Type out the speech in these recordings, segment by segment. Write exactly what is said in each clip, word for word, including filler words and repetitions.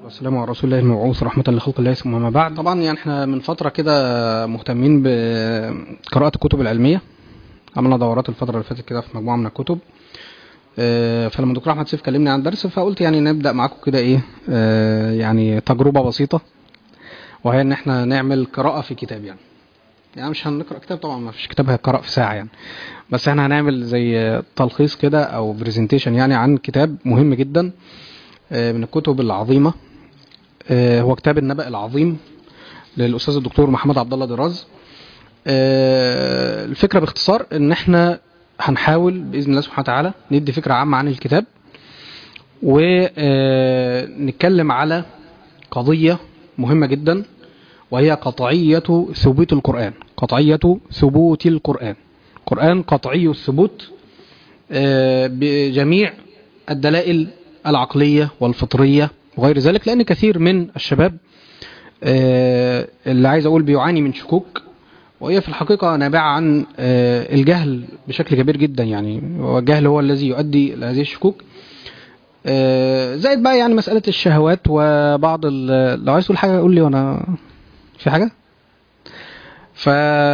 والسلام على رسول الله المبعوث رحمة لخلق الله ثم ما بعد. طبعا يعني احنا من فترة كده مهتمين بقراءة الكتب العلمية، عملنا دورات الفترة اللي فاتت كده في مجموعة من الكتب. فلما دكتور احمد سيف كلمني عن درس فقلت يعني نبدأ معاكم كده ايه يعني تجربة بسيطة، وهي ان احنا نعمل قراءة في كتاب. يعني يعني مش هنقرأ كتاب طبعا، ما فيش كتاب هيقرأ في ساعة يعني، بس احنا هنعمل زي تلخيص كده او بريزنتيشن يعني عن كتاب مهم جدا من الكتب العظيمة، هو كتاب النبأ العظيم للأستاذ الدكتور محمد عبد الله دراز. الفكرة باختصار ان احنا هنحاول بإذن الله سبحانه وتعالى ندي فكرة عامة عن الكتاب، ونتكلم على قضية مهمة جدا، وهي قطعية ثبوت القرآن. قطعية ثبوت القرآن القرآن قطعي الثبوت بجميع الدلائل العقلية والفطرية وغير ذلك، لأن كثير من الشباب اللي عايز أقول بيعاني من شكوك، وهي في الحقيقة نابعة عن الجهل بشكل كبير جدا. يعني والجهل هو الذي يؤدي لهذه الشكوك، زائد بقى يعني مسألة الشهوات وبعض لو عايز تقول حاجة يقول لي وانا في حاجة. ف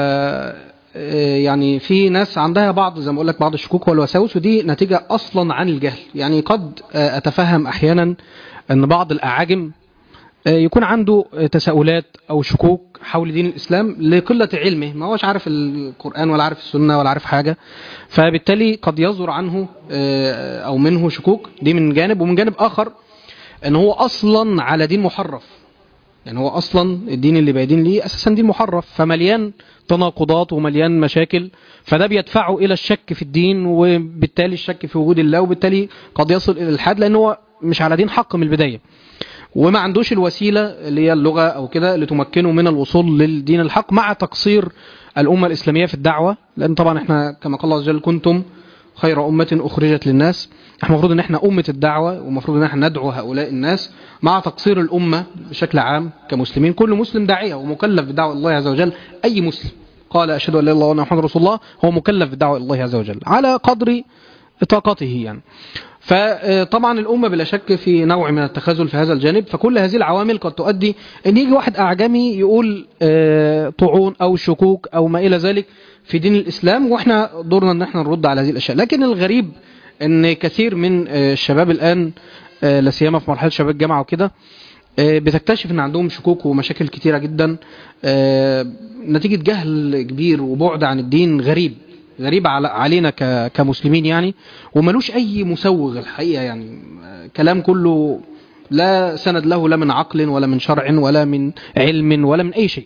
يعني في ناس عندها بعض زي ما اقول لك بعض الشكوك والوساوس، ودي نتيجة اصلا عن الجهل. يعني قد اتفهم احيانا ان بعض الاعاجم يكون عنده تساؤلات او شكوك حول دين الاسلام لقلة علمه، ما هوش عارف القرآن ولا عارف السنة ولا عارف حاجة، فبالتالي قد يصدر عنه او منه شكوك. دي من جانب، ومن جانب اخر ان هو اصلا على دين محرف. يعني هو اصلا الدين اللي بيدين ليه اساسا دين محرف، فمليان تناقضات ومليان مشاكل، فده بيدفعه الى الشك في الدين، وبالتالي الشك في وجود الله، وبالتالي قد يصل الى الحد لان هو مش على دين حق من البداية، وما عندوش الوسيلة اللي هي اللغة او كده اللي تمكنه من الوصول للدين الحق، مع تقصير الامة الاسلامية في الدعوة. لان طبعا احنا كما قال الله عز وجل كنتم خير أمة أخرجت للناس، احنا المفروض ان احنا أمة الدعوة، ومفروض ان احنا ندعو هؤلاء الناس، مع تقصير الأمة بشكل عام كمسلمين. كل مسلم داعية ومكلف بدعوة الله عز وجل. أي مسلم قال أشهد أن لا إله إلا الله وأن محمدا رسول الله هو مكلف بدعوة الله عز وجل على قدر طاقته يعني. فطبعا الأمة بلا شك في نوع من التخاذل في هذا الجانب، فكل هذه العوامل قد تؤدي ان يجي واحد أعجمي يقول طعون أو شكوك أو ما إلى ذلك في دين الإسلام، وإحنا دورنا ان احنا نرد على هذه الأشياء. لكن الغريب ان كثير من الشباب الآن لا سيما في مرحلة شباب الجامعة وكده بتكتشف ان عندهم شكوك ومشاكل كتيرة جدا نتيجة جهل كبير وبعد عن الدين غريب غريب علينا كمسلمين يعني، وملوش اي مسوغ الحقيقة. يعني كلام كله لا سند له، لا من عقل ولا من شرع ولا من علم ولا من اي شيء.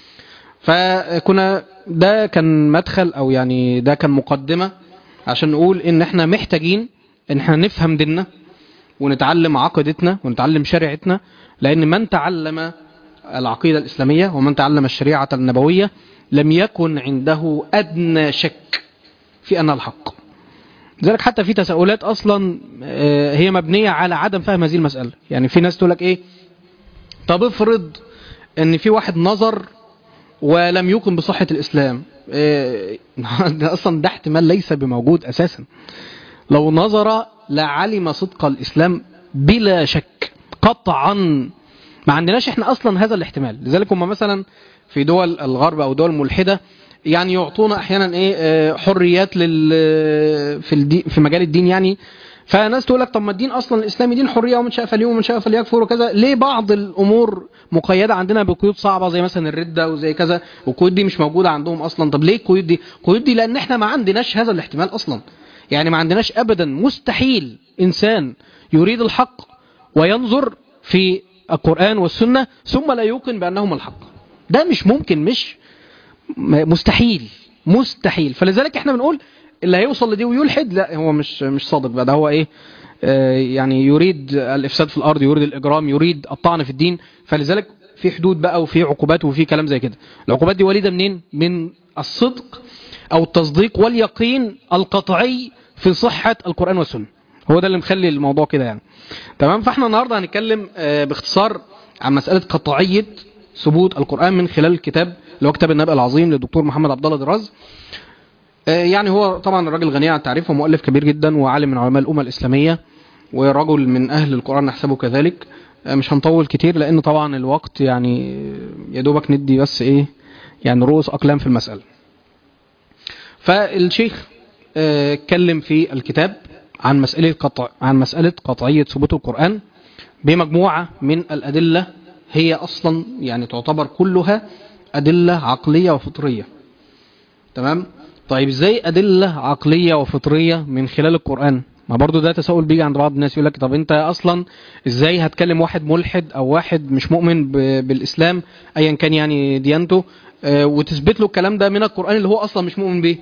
فكنا ده كان مدخل او يعني ده كان مقدمة عشان نقول ان احنا محتاجين ان احنا نفهم ديننا ونتعلم عقيدتنا ونتعلم شريعتنا، لان من تعلم العقيدة الاسلامية ومن تعلم الشريعة النبوية لم يكن عنده ادنى شك في ان الحق. لذلك حتى في تساؤلات اصلا هي مبنية على عدم فهم هذه المسألة. يعني في ناس تقول لك ايه، طب افرض ان في واحد نظر ولم يقم بصحة الاسلام، إيه ده اصلا ده احتمال ليس بموجود اساسا. لو نظر لعلم صدق الاسلام بلا شك قطعا، ما عندناش احنا اصلا هذا الاحتمال. لذلك هم مثلا في دول الغرب او دول ملحدة يعني يعطونا احيانا ايه حريات لل في الدين في مجال الدين يعني. فناس تقول لك طب ما الدين اصلا الاسلامي دين حريه، ومن شاء فليؤمن ومن شاء فليكفر وكذا، ليه بعض الامور مقيده عندنا بقيود صعبه زي مثلا الرده وزي كذا، والقيود دي مش موجوده عندهم اصلا؟ طب ليه القيود دي؟ القيود دي لان احنا ما عندناش هذا الاحتمال اصلا. يعني ما عندناش ابدا، مستحيل انسان يريد الحق وينظر في القران والسنه ثم لا يوقن بانهما الحق. ده مش ممكن، مش مستحيل مستحيل. فلذلك احنا بنقول اللي هيوصل لدي ويلحد لا هو مش مش صادق بقى، ده هو ايه آه يعني يريد الافساد في الارض، يريد الاجرام، يريد الطعن في الدين. فلذلك في حدود بقى وفي عقوبات وفي كلام زي كده. العقوبات دي وليده منين؟ من الصدق او التصديق واليقين القطعي في صحة القرآن والسنة. هو ده اللي مخلي الموضوع كده يعني. تمام. فاحنا النهاردة هنتكلم آه باختصار عن مسألة قطعية ثبوت القرآن من خلال الكتاب اللي هو كتاب النبأ العظيم للدكتور محمد عبد الله دراز. يعني هو طبعا الراجل غني عن التعريف ومؤلف كبير جدا وعالم من علماء الأمة الإسلامية ورجل من أهل القرآن نحسبه كذلك. مش هنطول كتير لان طبعا الوقت يعني يا دوبك ندي بس ايه يعني رؤوس اقلام في المسألة. فالشيخ اتكلم في الكتاب عن مسألة قطع عن مسألة قطعية ثبوت القرآن بمجموعة من الأدلة هي أصلا يعني تعتبر كلها أدلة عقلية وفطرية. تمام. طيب ازاي أدلة عقلية وفطرية من خلال القرآن؟ ما برضو ده تساؤل بيجي عند بعض الناس، يقول لك طب انت اصلا ازاي هتكلم واحد ملحد او واحد مش مؤمن بالاسلام ايا كان يعني ديانته اه وتثبت له الكلام ده من القرآن اللي هو اصلا مش مؤمن به؟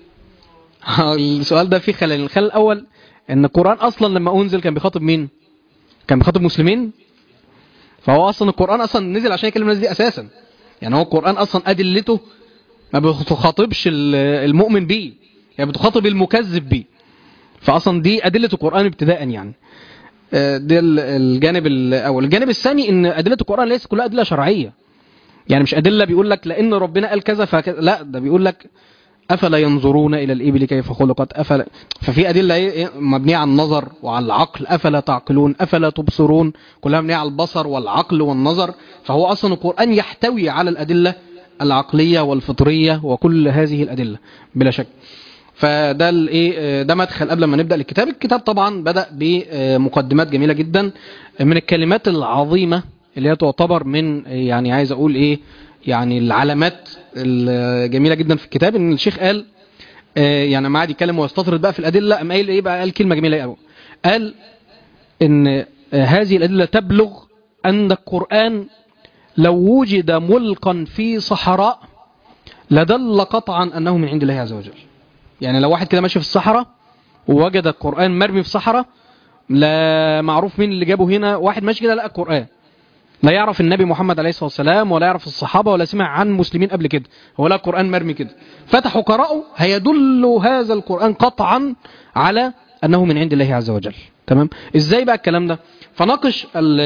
السؤال ده فيه خلل. الخلل الاول ان القرآن اصلا لما انزل كان بيخاطب مين؟ كان بيخاطب مسلمين. فهو اصلا القرآن اصلا نزل عشان يكلم الناس دي اساسا. يعني هو القرآن اصلا ادلته ما بتخاطبش المؤمن بيه، يعني بتخاطب المكذب بيه. فاصلا دي ادله القرآن ابتداء يعني. ده الجانب الاول. الجانب الثاني ان ادله القرآن ليست كلها ادله شرعيه. يعني مش ادله بيقول لك لان ربنا قال كذا فكذا، لا ده بيقول لك افلا ينظرون الى الابل كيف خلقت افلا. ففي ادله ايه مبنيه على النظر وعلى العقل، افلا تعقلون افلا تبصرون، كلها مبنيه على البصر والعقل والنظر. فهو اصلا القرآن يحتوي على الادله العقليه والفطريه وكل هذه الادله بلا شك. فده الايه ده مدخل قبل ما نبدا الكتاب. الكتاب طبعا بدا بمقدمات جميله جدا من الكلمات العظيمه اللي هي تعتبر من يعني عايز اقول ايه يعني العلامات الجميله جدا في الكتاب. ان الشيخ قال يعني ما عاد يتكلم ويستطرد بقى في الادله، قام قايل ايه بقى؟ قال كلمه جميله قوي، قال ان هذه الادله تبلغ ان القرآن لو وجد ملقا في صحراء لدل قطعا انه من عند الله عز وجل. يعني لو واحد كده ماشي في الصحراء ووجد القرآن مرمي في صحراء، لا معروف مين اللي جابه هنا، واحد ماشي كده لقى القرآن، لا يعرف النبي محمد عليه الصلاة والسلام ولا يعرف الصحابة ولا سمع عن مسلمين قبل كده، هو لقى القرآن مرمي كده، فتحوا قرأوا، هيدل هذا القرآن قطعا على أنه من عند الله عز وجل. تمام. ازاي بقى الكلام ده؟ فناقش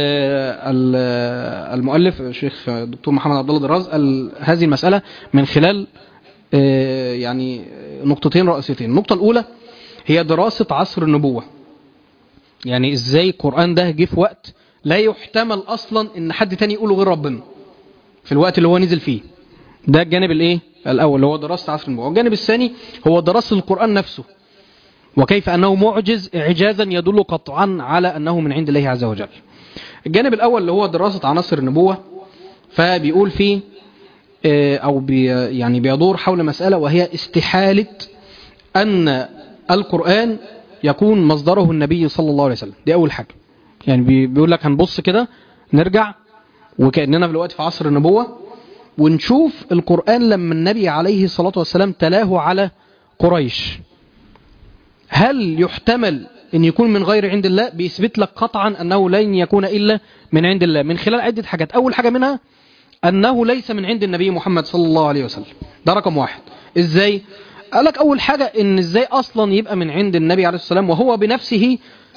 المؤلف الشيخ الدكتور محمد عبد الله دراز هذه المسألة من خلال يعني نقطتين رئيسيتين. النقطة الأولى هي دراسة عصر النبوة. يعني ازاي القرآن ده جه في وقت لا يحتمل أصلا إن حد تاني يقوله غير ربنا في الوقت اللي هو نزل فيه. ده الجانب الايه الأول اللي هو دراسة عصر النبوة. والجانب الثاني هو دراسة القرآن نفسه وكيف أنه معجز إعجازا يدل قطعا على أنه من عند الله عز وجل. الجانب الأول اللي هو دراسة عناصر النبوة، فبيقول فيه أو بي يعني بيدور حول مسألة وهي استحالة أن القرآن يكون مصدره النبي صلى الله عليه وسلم. دي أول حاجة. يعني بيقول لك هنبص كده نرجع وكأننا في الوقت في عصر النبوة ونشوف القرآن لما النبي عليه الصلاة والسلام تلاه على قريش، هل يحتمل أن يكون من غير عند الله؟ بيثبت لك قطعا أنه لن يكون إلا من عند الله من خلال عدة حاجات. أول حاجة منها أنه ليس من عند النبي محمد صلى الله عليه وسلم. ده رقم واحد. إزاي؟ قال لك أول حاجة إن إزاي أصلا يبقى من عند النبي عليه السلام وهو بنفسه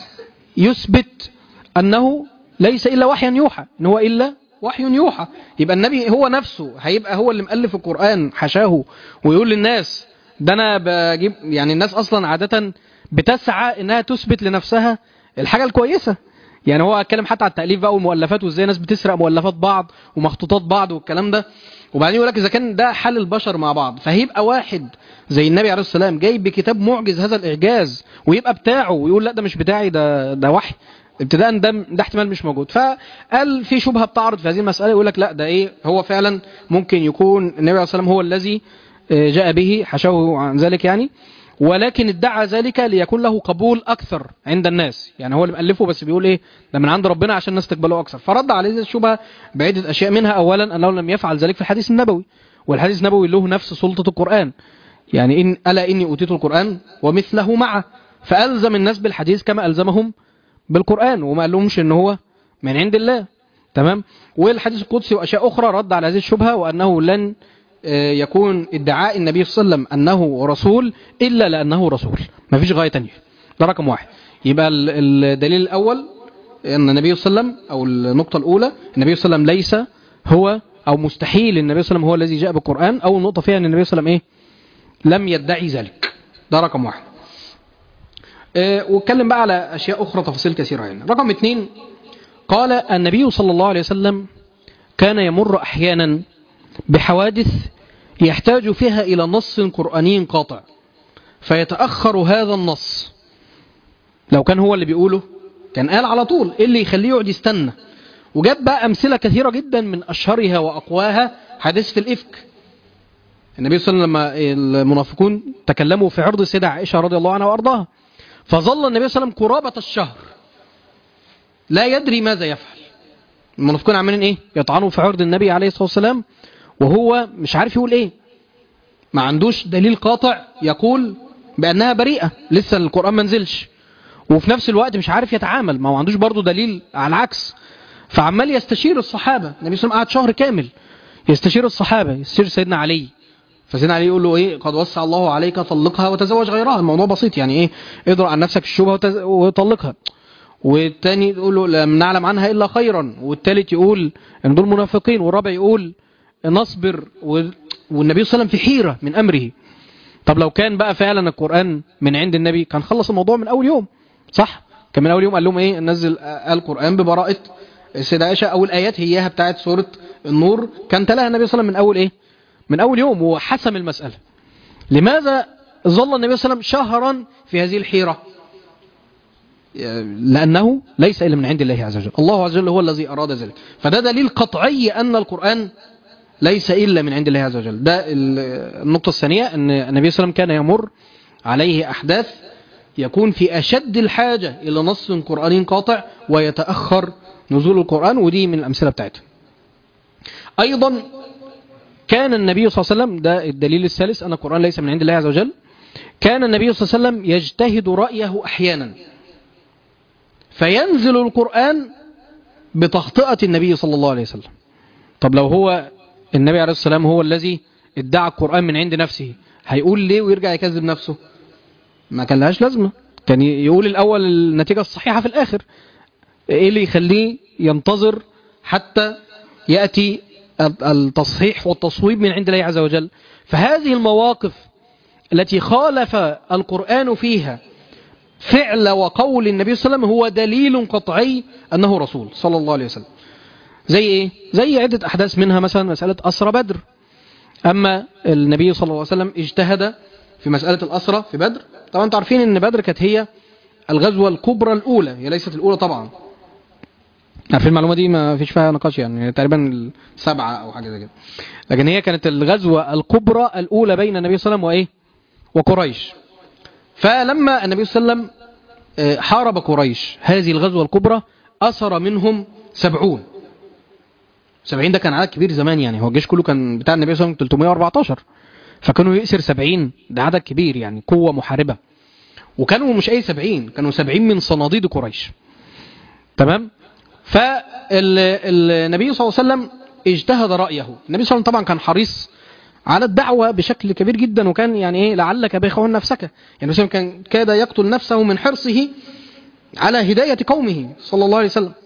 يثبت أنه ليس إلا وحيا يوحى، إن هو إلا وحي يوحى. يبقى النبي هو نفسه هيبقى هو اللي مؤلف القرآن حشاه ويقول للناس ده أنا بجيب. يعني الناس أصلا عادة بتسعى إنها تثبت لنفسها الحاجة الكويسة. يعني هو اتكلم حتى على التأليف بقى والمؤلفات وازاي الناس بتسرق مؤلفات بعض ومخطوطات بعض والكلام ده، وبعدين يقول لك اذا كان ده حل البشر مع بعض فهيبقى واحد زي النبي عليه السلام جاي بكتاب معجز هذا الاعجاز ويبقى بتاعه ويقول لا ده مش بتاعي، ده ده وحي ابتداء، ده ده احتمال مش موجود. فقال في شبهه بتعرض في هذه المساله، يقول لك لا ده ايه، هو فعلا ممكن يكون النبي عليه السلام هو الذي جاء به حشاه عن ذلك يعني، ولكن ادعى ذلك ليكون له قبول أكثر عند الناس. يعني هو اللي مألفه بس بيقول إيه ده من عند ربنا عشان الناس تقبله أكثر. فرد عليه هذه الشبهة بعدة أشياء، منها أولا أنه لم يفعل ذلك في الحديث النبوي، والحديث النبوي له نفس سلطة القرآن. يعني إن ألا إني أوتيت القرآن ومثله معه، فألزم الناس بالحديث كما ألزمهم بالقرآن وما قال لهمش إن هو من عند الله. تمام. والحديث القدسي وأشياء أخرى رد على هذه الشبهة، وأنه لن يكون ادعاء النبي صلى الله عليه وسلم أنه رسول إلا لأنه رسول، ما فيش غاية تانية. ده رقم واحد. يبقى الدليل الأول أن النبي صلى الله عليه وسلم، أو النقطة الأولى النبي صلى الله عليه وسلم ليس هو، أو مستحيل النبي صلى الله عليه وسلم هو الذي جاء بالقرآن. أول نقطة فيها أن النبي صلى الله عليه وسلم إيه؟ لم يدعي ذلك. ده رقم واحد. أه واتكلم بقى على أشياء أخرى تفاصيل كثيرة. يعني رقم اثنين قال النبي صلى الله عليه وسلم كان يمر أحيانا بحوادث يحتاج فيها إلى نص قرآني قاطع، فيتأخر هذا النص. لو كان هو اللي بيقوله كان قال على طول، إيه اللي يخليه يقعد يستنى؟ وجاب بقى أمثلة كثيرة جدا، من أشهرها وأقواها حادثة الإفك. النبي صلى الله عليه وسلم لما المنافقون تكلموا في عرض السيدة عائشة رضي الله عنها وأرضاها، فظل النبي صلى الله عليه وسلم قرابة الشهر لا يدري ماذا يفعل. المنافقون عاملين إيه؟ يطعنوا في عرض النبي عليه الصلاة والسلام وهو مش عارف يقول إيه، ما عندوش دليل قاطع يقول بأنها بريئة، لسه القرآن ما نزلش، وفي نفس الوقت مش عارف يتعامل، ما هو عندوش برضو دليل على العكس. فعمال يستشير الصحابة. النبي صلى الله عليه وسلم قعد شهر كامل يستشير الصحابة، يستشير سيدنا علي، فسيدنا علي يقول له ايه؟ قد وسع الله عليك، طلقها وتزوج غيرها. الموضوع بسيط يعني، ايه؟ اضرب عن نفسك الشبهة وتز... وطلقها. والتاني يقول له لم نعلم عنها الا خيرا، والتالت يقول ان دول منافقين، والرابع يقول نصبر. و... والنبي صلى الله عليه وسلم في حيرة من امره. طب لو كان بقى فعلا القرآن من عند النبي كان خلص الموضوع من اول يوم، صح؟ كان من اول يوم قال لهم ايه؟ نزل القرآن ببراءة السيدة عائشة، او الايات هيها بتاعت سورة النور كان تلاها النبي صلى الله عليه وسلم من اول ايه؟ من اول يوم، وحسم المسألة. لماذا ظل النبي صلى الله عليه وسلم شهرا في هذه الحيرة؟ لأنه ليس إلا من عند الله عز وجل، الله عز وجل هو الذي أراد ذلك. فده دليل قطعي أن القرآن ليس إلا من عند الله عز وجل. ده النقطة الثانية، أن النبي صلى الله عليه وسلم كان يمر عليه أحداث يكون في أشد الحاجة إلى نص قرآني قاطع ويتأخر نزول القرآن، ودي من الأمثلة بتاعته. أيضا كان النبي صلى الله عليه وسلم، ده الدليل الثالث أن القرآن ليس من عند الله عز وجل، كان النبي صلى الله عليه وسلم يجتهد رأيه أحيانا، فينزل القرآن بتخطئة النبي صلى الله عليه وسلم. طب لو هو النبي عليه الصلاة والسلام هو الذي ادعى القرآن من عند نفسه، هيقول ليه ويرجع يكذب نفسه؟ ما كان لهاش لازمة، كان يقول الأول النتيجة الصحيحة في الآخر. إيه اللي يخليه ينتظر حتى يأتي التصحيح والتصويب من عند الله عز وجل؟ فهذه المواقف التي خالف القرآن فيها فعل وقول النبي صلى الله عليه وسلم هو دليل قطعي أنه رسول صلى الله عليه وسلم. زي إيه؟ زي عدة أحداث، منها مثلا مسألة أسرى بدر. أما النبي صلى الله عليه وسلم اجتهد في مسألة الأسرى في بدر. طبعا انتم عارفين أن بدر كانت هي الغزوة الكبرى الأولى، هي ليست الأولى طبعا، عارفين المعلومة دي ما فيش فيها نقاش يعني، تقريبا السبعة أو حاجة زي كده. لكن هي كانت الغزوة الكبرى الأولى بين النبي صلى الله عليه وسلم وإيه؟ وقريش. فلما النبي صلى الله عليه وسلم حارب قريش هذه الغزوة الكبرى، أسر منهم سبعون. سبعين ده كان عدد كبير زمان يعني، هو الجيش كله كان بتاع النبي صلى الله عليه وسلم ثلاثمائة وأربعة عشر، فكانوا يأسر سبعين، ده عدد كبير يعني، قوة محاربة. وكانوا مش أي سبعين، كانوا سبعين من صناديد قريش. تمام؟ فالنبي صلى الله عليه وسلم اجتهد رأيه. النبي صلى الله عليه وسلم طبعا كان حريص على الدعوة بشكل كبير جدا، وكان يعني ايه لعلك باخع نفسك، يعني مثلا كان كاد يقتل نفسه من حرصه على هداية قومه صلى الله عليه وسلم.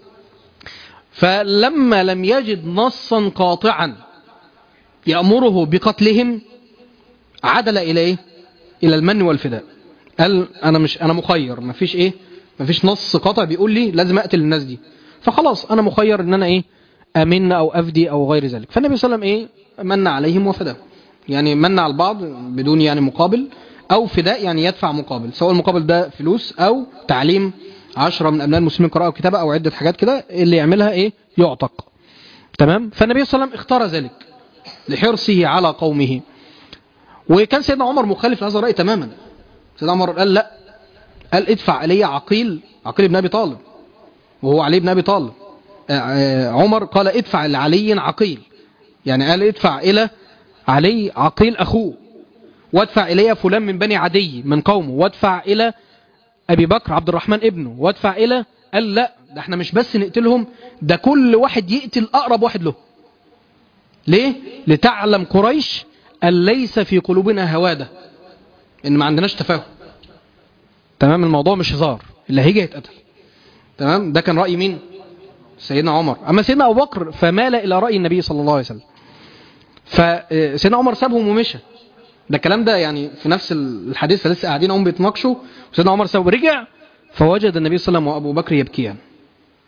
فلما لم يجد نصا قاطعا يأمره بقتلهم، عدل إلى إيه؟ إلى المن والفداء. قال أنا مش أنا مخير، ما فيش إيه، ما فيش نص قاطع بيقول لي لازم أقتل الناس دي، فخلاص أنا مخير إن أنا إيه، أمن أو أفدي أو غير ذلك. فالنبي صلى الله عليه وسلم إيه؟ من عليهم وفداه، يعني من على البعض بدون يعني مقابل، أو فداء يعني يدفع مقابل، سواء المقابل ده فلوس أو تعليم عشرة من أبناء المسلمين قراءة وكتابة أو عدة حاجات كده، اللي يعملها إيه؟ يعتق. تمام؟ فالنبي صلى الله عليه وسلم اختار ذلك لحرصه على قومه. وكان سيدنا عمر مخالف لهذا الرأي تماما. سيدنا عمر قال لا، قال ادفع إلي عقيل، عقيل بن أبي طالب، وهو علي بن أبي طالب. عمر قال ادفع لعلي عقيل، يعني قال ادفع إلى علي عقيل أخوه، وادفع إلي فلان من بني عدي من قومه، وادفع إلى أبي بكر عبد الرحمن ابنه، وادفع إلى، قال لا، ده احنا مش بس نقتلهم، ده كل واحد يقتل أقرب واحد له. ليه؟ لتعلم قريش أن ليس في قلوبنا هوادة، إن ما عندناش تفاهم. تمام؟ الموضوع مش هزار، اللي هيجي يتقتل. تمام؟ ده كان رأي مين؟ سيدنا عمر. أما سيدنا أبو بكر فمال إلى رأي النبي صلى الله عليه وسلم، فسيدنا عمر سابهم ومشى. ده الكلام ده يعني في نفس الحديث، لسه قاعدين هم بيتناقشوا، وسيدنا عمر سابهم رجع، فوجد النبي صلى الله عليه وسلم وأبو بكر يبكيان.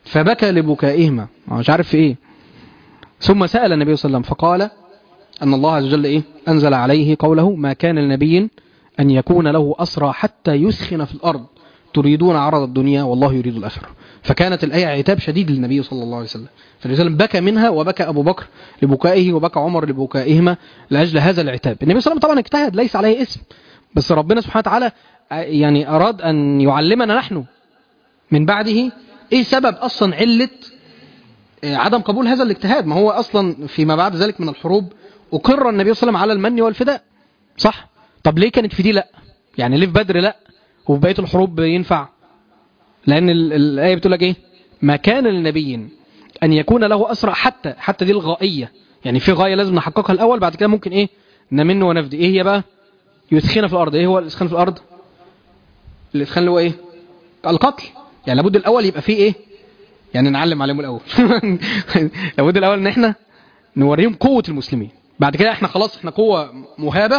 فبكى لبكائهما، مش عارف في ايه. ثم سأل النبي صلى الله عليه وسلم فقال أن الله عز وجل إيه؟ أنزل عليه قوله ما كان لنبي أن يكون له أسرى حتى يسخن في الأرض تريدون عرض الدنيا والله يريد الآخرة. فكانت الآية عتاب شديد للنبي صلى الله عليه وسلم، فالنبي صلى الله عليه وسلم بكى منها، وبكى أبو بكر لبكائه، وبكى عمر لبكائهما لأجل هذا العتاب. النبي صلى الله عليه وسلم طبعا اجتهد، ليس عليه اسم، بس ربنا سبحانه وتعالى يعني أراد أن يعلمنا نحن من بعده إيه سبب أصلا علة عدم قبول هذا الاجتهاد. ما هو أصلا فيما بعد ذلك من الحروب أقر النبي صلى الله عليه وسلم على المن والفداء، صح؟ طب ليه كانت في دي لا؟ يعني ليه في بدر لا وفي بقية الحروب ينفع؟ لأن الآية بتقول لك إيه؟ ما كان للنبي أن يكون له أسرى حتى حتى دي الغائية، يعني في غاية لازم نحققها الأول، بعد كده ممكن إيه؟ نمن ونفدي. إيه هي بقى؟ يسخن في الأرض. إيه هو الإسخان في الأرض؟ الإسخان اللي هو إيه؟ القتل. يعني لابد الأول يبقى فيه إيه؟ يعني نعلم عليهم الأول لابد الأول إن إحنا نوريهم قوة المسلمين، بعد كده إحنا خلاص إحنا قوة مهابة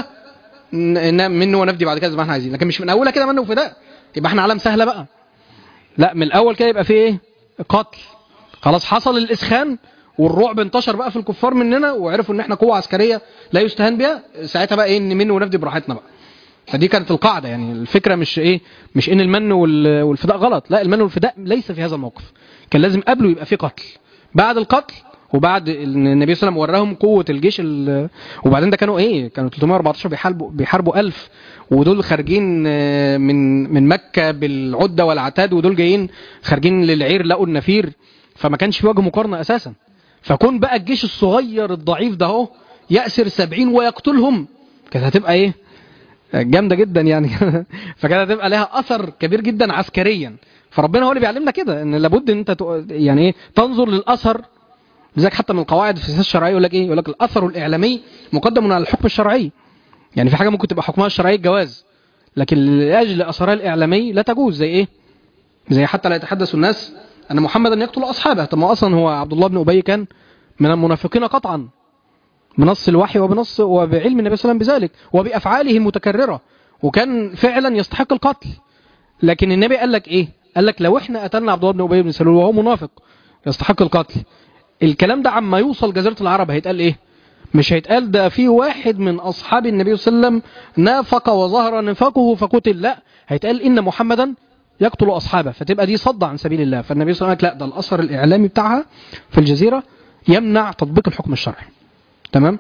منه ونفدي بعد كده زي ما إحنا عايزين، لكن مش من أولها كده منه وفداء يبقى إحنا عالم سهلة بقى. لا، من الأول كده يبقى فيه إيه؟ قتل. خلاص حصل الإسخان والرعب انتشر بقى في الكفار مننا، وعرفوا إن إحنا قوة عسكرية لا يستهان بها، ساعتها بقى إيه؟ إن منه ونفدي براحتنا بقى. فدي كانت القاعدة. يعني الفكرة مش إيه؟ مش إن المن والفداء غلط، لا، المن والفداء ليس في هذا الموقف، كان لازم قبله يبقى فيه قتل. بعد القتل وبعد النبي صلى الله عليه وسلم وراهم قوة الجيش، وبعدين ده كانوا ايه؟ كانوا ثلاثمائة وأربعتاشر بيحاربوا بيحاربوا ألف، ودول خارجين من من مكة بالعدة والعتاد، ودول جايين خارجين للعير لقوا النفير، فما كانش في وجه مقارنة اساسا. فكون بقى الجيش الصغير الضعيف ده اهو يأسر سبعين ويقتلهم، كانت هتبقى ايه؟ جامدة جدا يعني فكانت هتبقى لها اثر كبير جدا عسكريا. فربنا هو اللي بيعلمنا كده ان لابد ان انت يعني ايه؟ تنظر للاثر. لذلك حتى من القواعد في السياسه الشرعيه يقول لك ايه؟ يقول لك الاثر الاعلامي مقدم على الحكم الشرعي. يعني في حاجه ممكن تبقى حكمها الشرعي الجواز، لكن لاجل اثرها الاعلامي لا تجوز. زي ايه؟ زي حتى لا يتحدث الناس ان محمدا يقتل اصحابه. طب ما اصلا هو عبد الله بن ابي كان من المنافقين قطعا بنص الوحي وبنص وبعلم النبي صلى الله عليه وسلم بذلك وبافعاله المتكرره، وكان فعلا يستحق القتل. لكن النبي قال لك ايه؟ قال لك لو احنا قتلنا عبد الله بن ابي بن سلول وهو منافق يستحق القتل، الكلام ده عما يوصل جزيرة العرب هيتقال ايه؟ مش هيتقال ده في واحد من اصحاب النبي صلى الله عليه وسلم نافق وظهر نفاقه فقتل، لا، هيتقال ان محمدا يقتل اصحابه، فتبقى دي صد عن سبيل الله. فالنبي صلى الله عليه وسلم لا، ده الاثر الاعلامي بتاعها في الجزيرة يمنع تطبيق الحكم الشرعي. تمام؟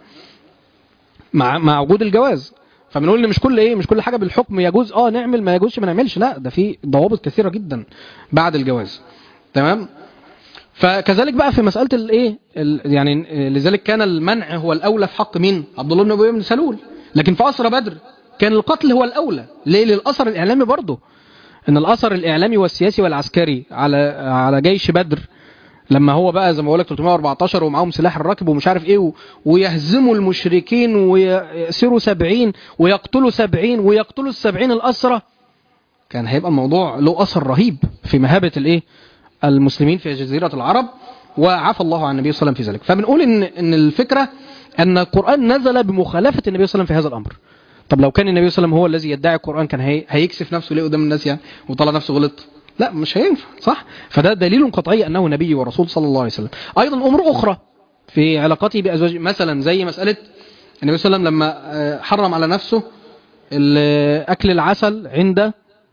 مع مع وجود الجواز. فبنقول ان مش كل ايه؟ مش كل حاجه بالحكم يجوز اه نعمل، ما يجوزش ما نعملش، لا، ده في ضوابط كثيره جدا بعد الجواز. تمام؟ فكذلك بقى في مساله الايه؟ يعني لذلك كان المنع هو الاولى في حق مين؟ عبد الله بن ابي بن سلول. لكن في اسرى بدر كان القتل هو الاولى. ليه؟ للاثر الاعلامي برضه، ان الاثر الاعلامي والسياسي والعسكري على على جيش بدر، لما هو بقى زي ما بقول لك ثلاثمائة وأربعتاشر ومعاهم سلاح الركب ومش عارف ايه، ويهزموا المشركين ويأسروا سبعين ويقتلوا سبعين ويقتلوا السبعين الأسرى، كان هيبقى الموضوع له أثر رهيب في مهابة الايه؟ المسلمين في جزيرة العرب، وعفى الله عن النبي صلى الله عليه وسلم في ذلك. فبنقول ان ان الفكرة ان القرآن نزل بمخالفة النبي صلى الله عليه وسلم في هذا الأمر. طب لو كان النبي صلى الله عليه وسلم هو الذي يدعي القرآن، كان هي هيكسف نفسه ليه قدام الناس يعني وطلع نفسه غلط؟ لا، مش هينفع، صح؟ فده دليل قطعي أنه نبي ورسول صلى الله عليه وسلم. أيضا أمور أخرى في علاقته بأزواجه، مثلا زي مسألة النبي صلى الله عليه وسلم لما حرم على نفسه أكل العسل عند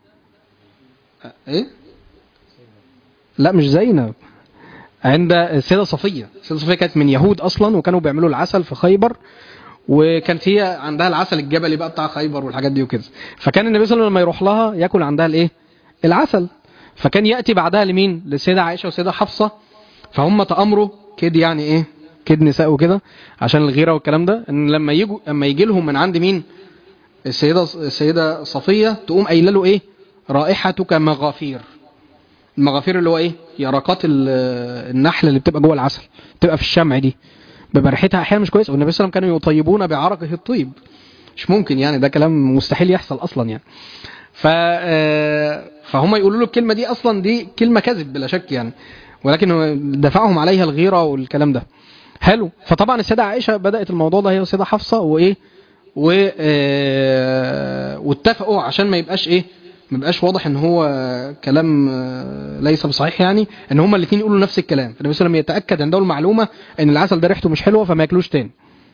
إيه؟ لا، مش زينب، عند السيدة صفية. السيدة صفية كانت من يهود أصلا، وكانوا بيعملوا العسل في خيبر، وكانت هي عندها العسل الجبلي بقى بتاع خيبر والحاجات دي وكده. فكان النبي صلى الله عليه وسلم لما يروح لها يأكل عندها الإيه؟ العسل. فكان يأتي بعدها لمين؟ للسيدة عائشة والسيدة حفصة، فهم تأمروا كده يعني ايه؟ كده نساء وكده عشان الغيرة والكلام ده، ان لما يجوا لما يجي لهم من عند مين؟ السيدة السيدة صفية، تقوم قايله له ايه؟ رائحتك مغافير. المغافير اللي هو ايه؟ يرقات النحل اللي بتبقى جوه العسل، بتبقى في الشمع دي، بيبقى ريحتها احيانا مش كويسه، والنبي صلى الله عليه وسلم كانوا يطيبون بعرقه الطيب. مش ممكن يعني، ده كلام مستحيل يحصل اصلا يعني. ف فهم يقولوا له الكلمه دي اصلا دي كلمه كذب بلا شك يعني، ولكن دفعهم عليها الغيره والكلام ده. حلو. فطبعا السيده عائشه بدات الموضوع ده هي والسيده حفصه، وايه و واتفقوا عشان ما يبقاش ايه؟ ما بقاش واضح ان هو كلام ليس بصحيح، يعني ان هما الاثنين يقولوا نفس الكلام، فالنبي صلى الله عليه وسلم يتاكد عنده المعلومه ان العسل ده ريحته مش حلوه فما ياكلوش تاني.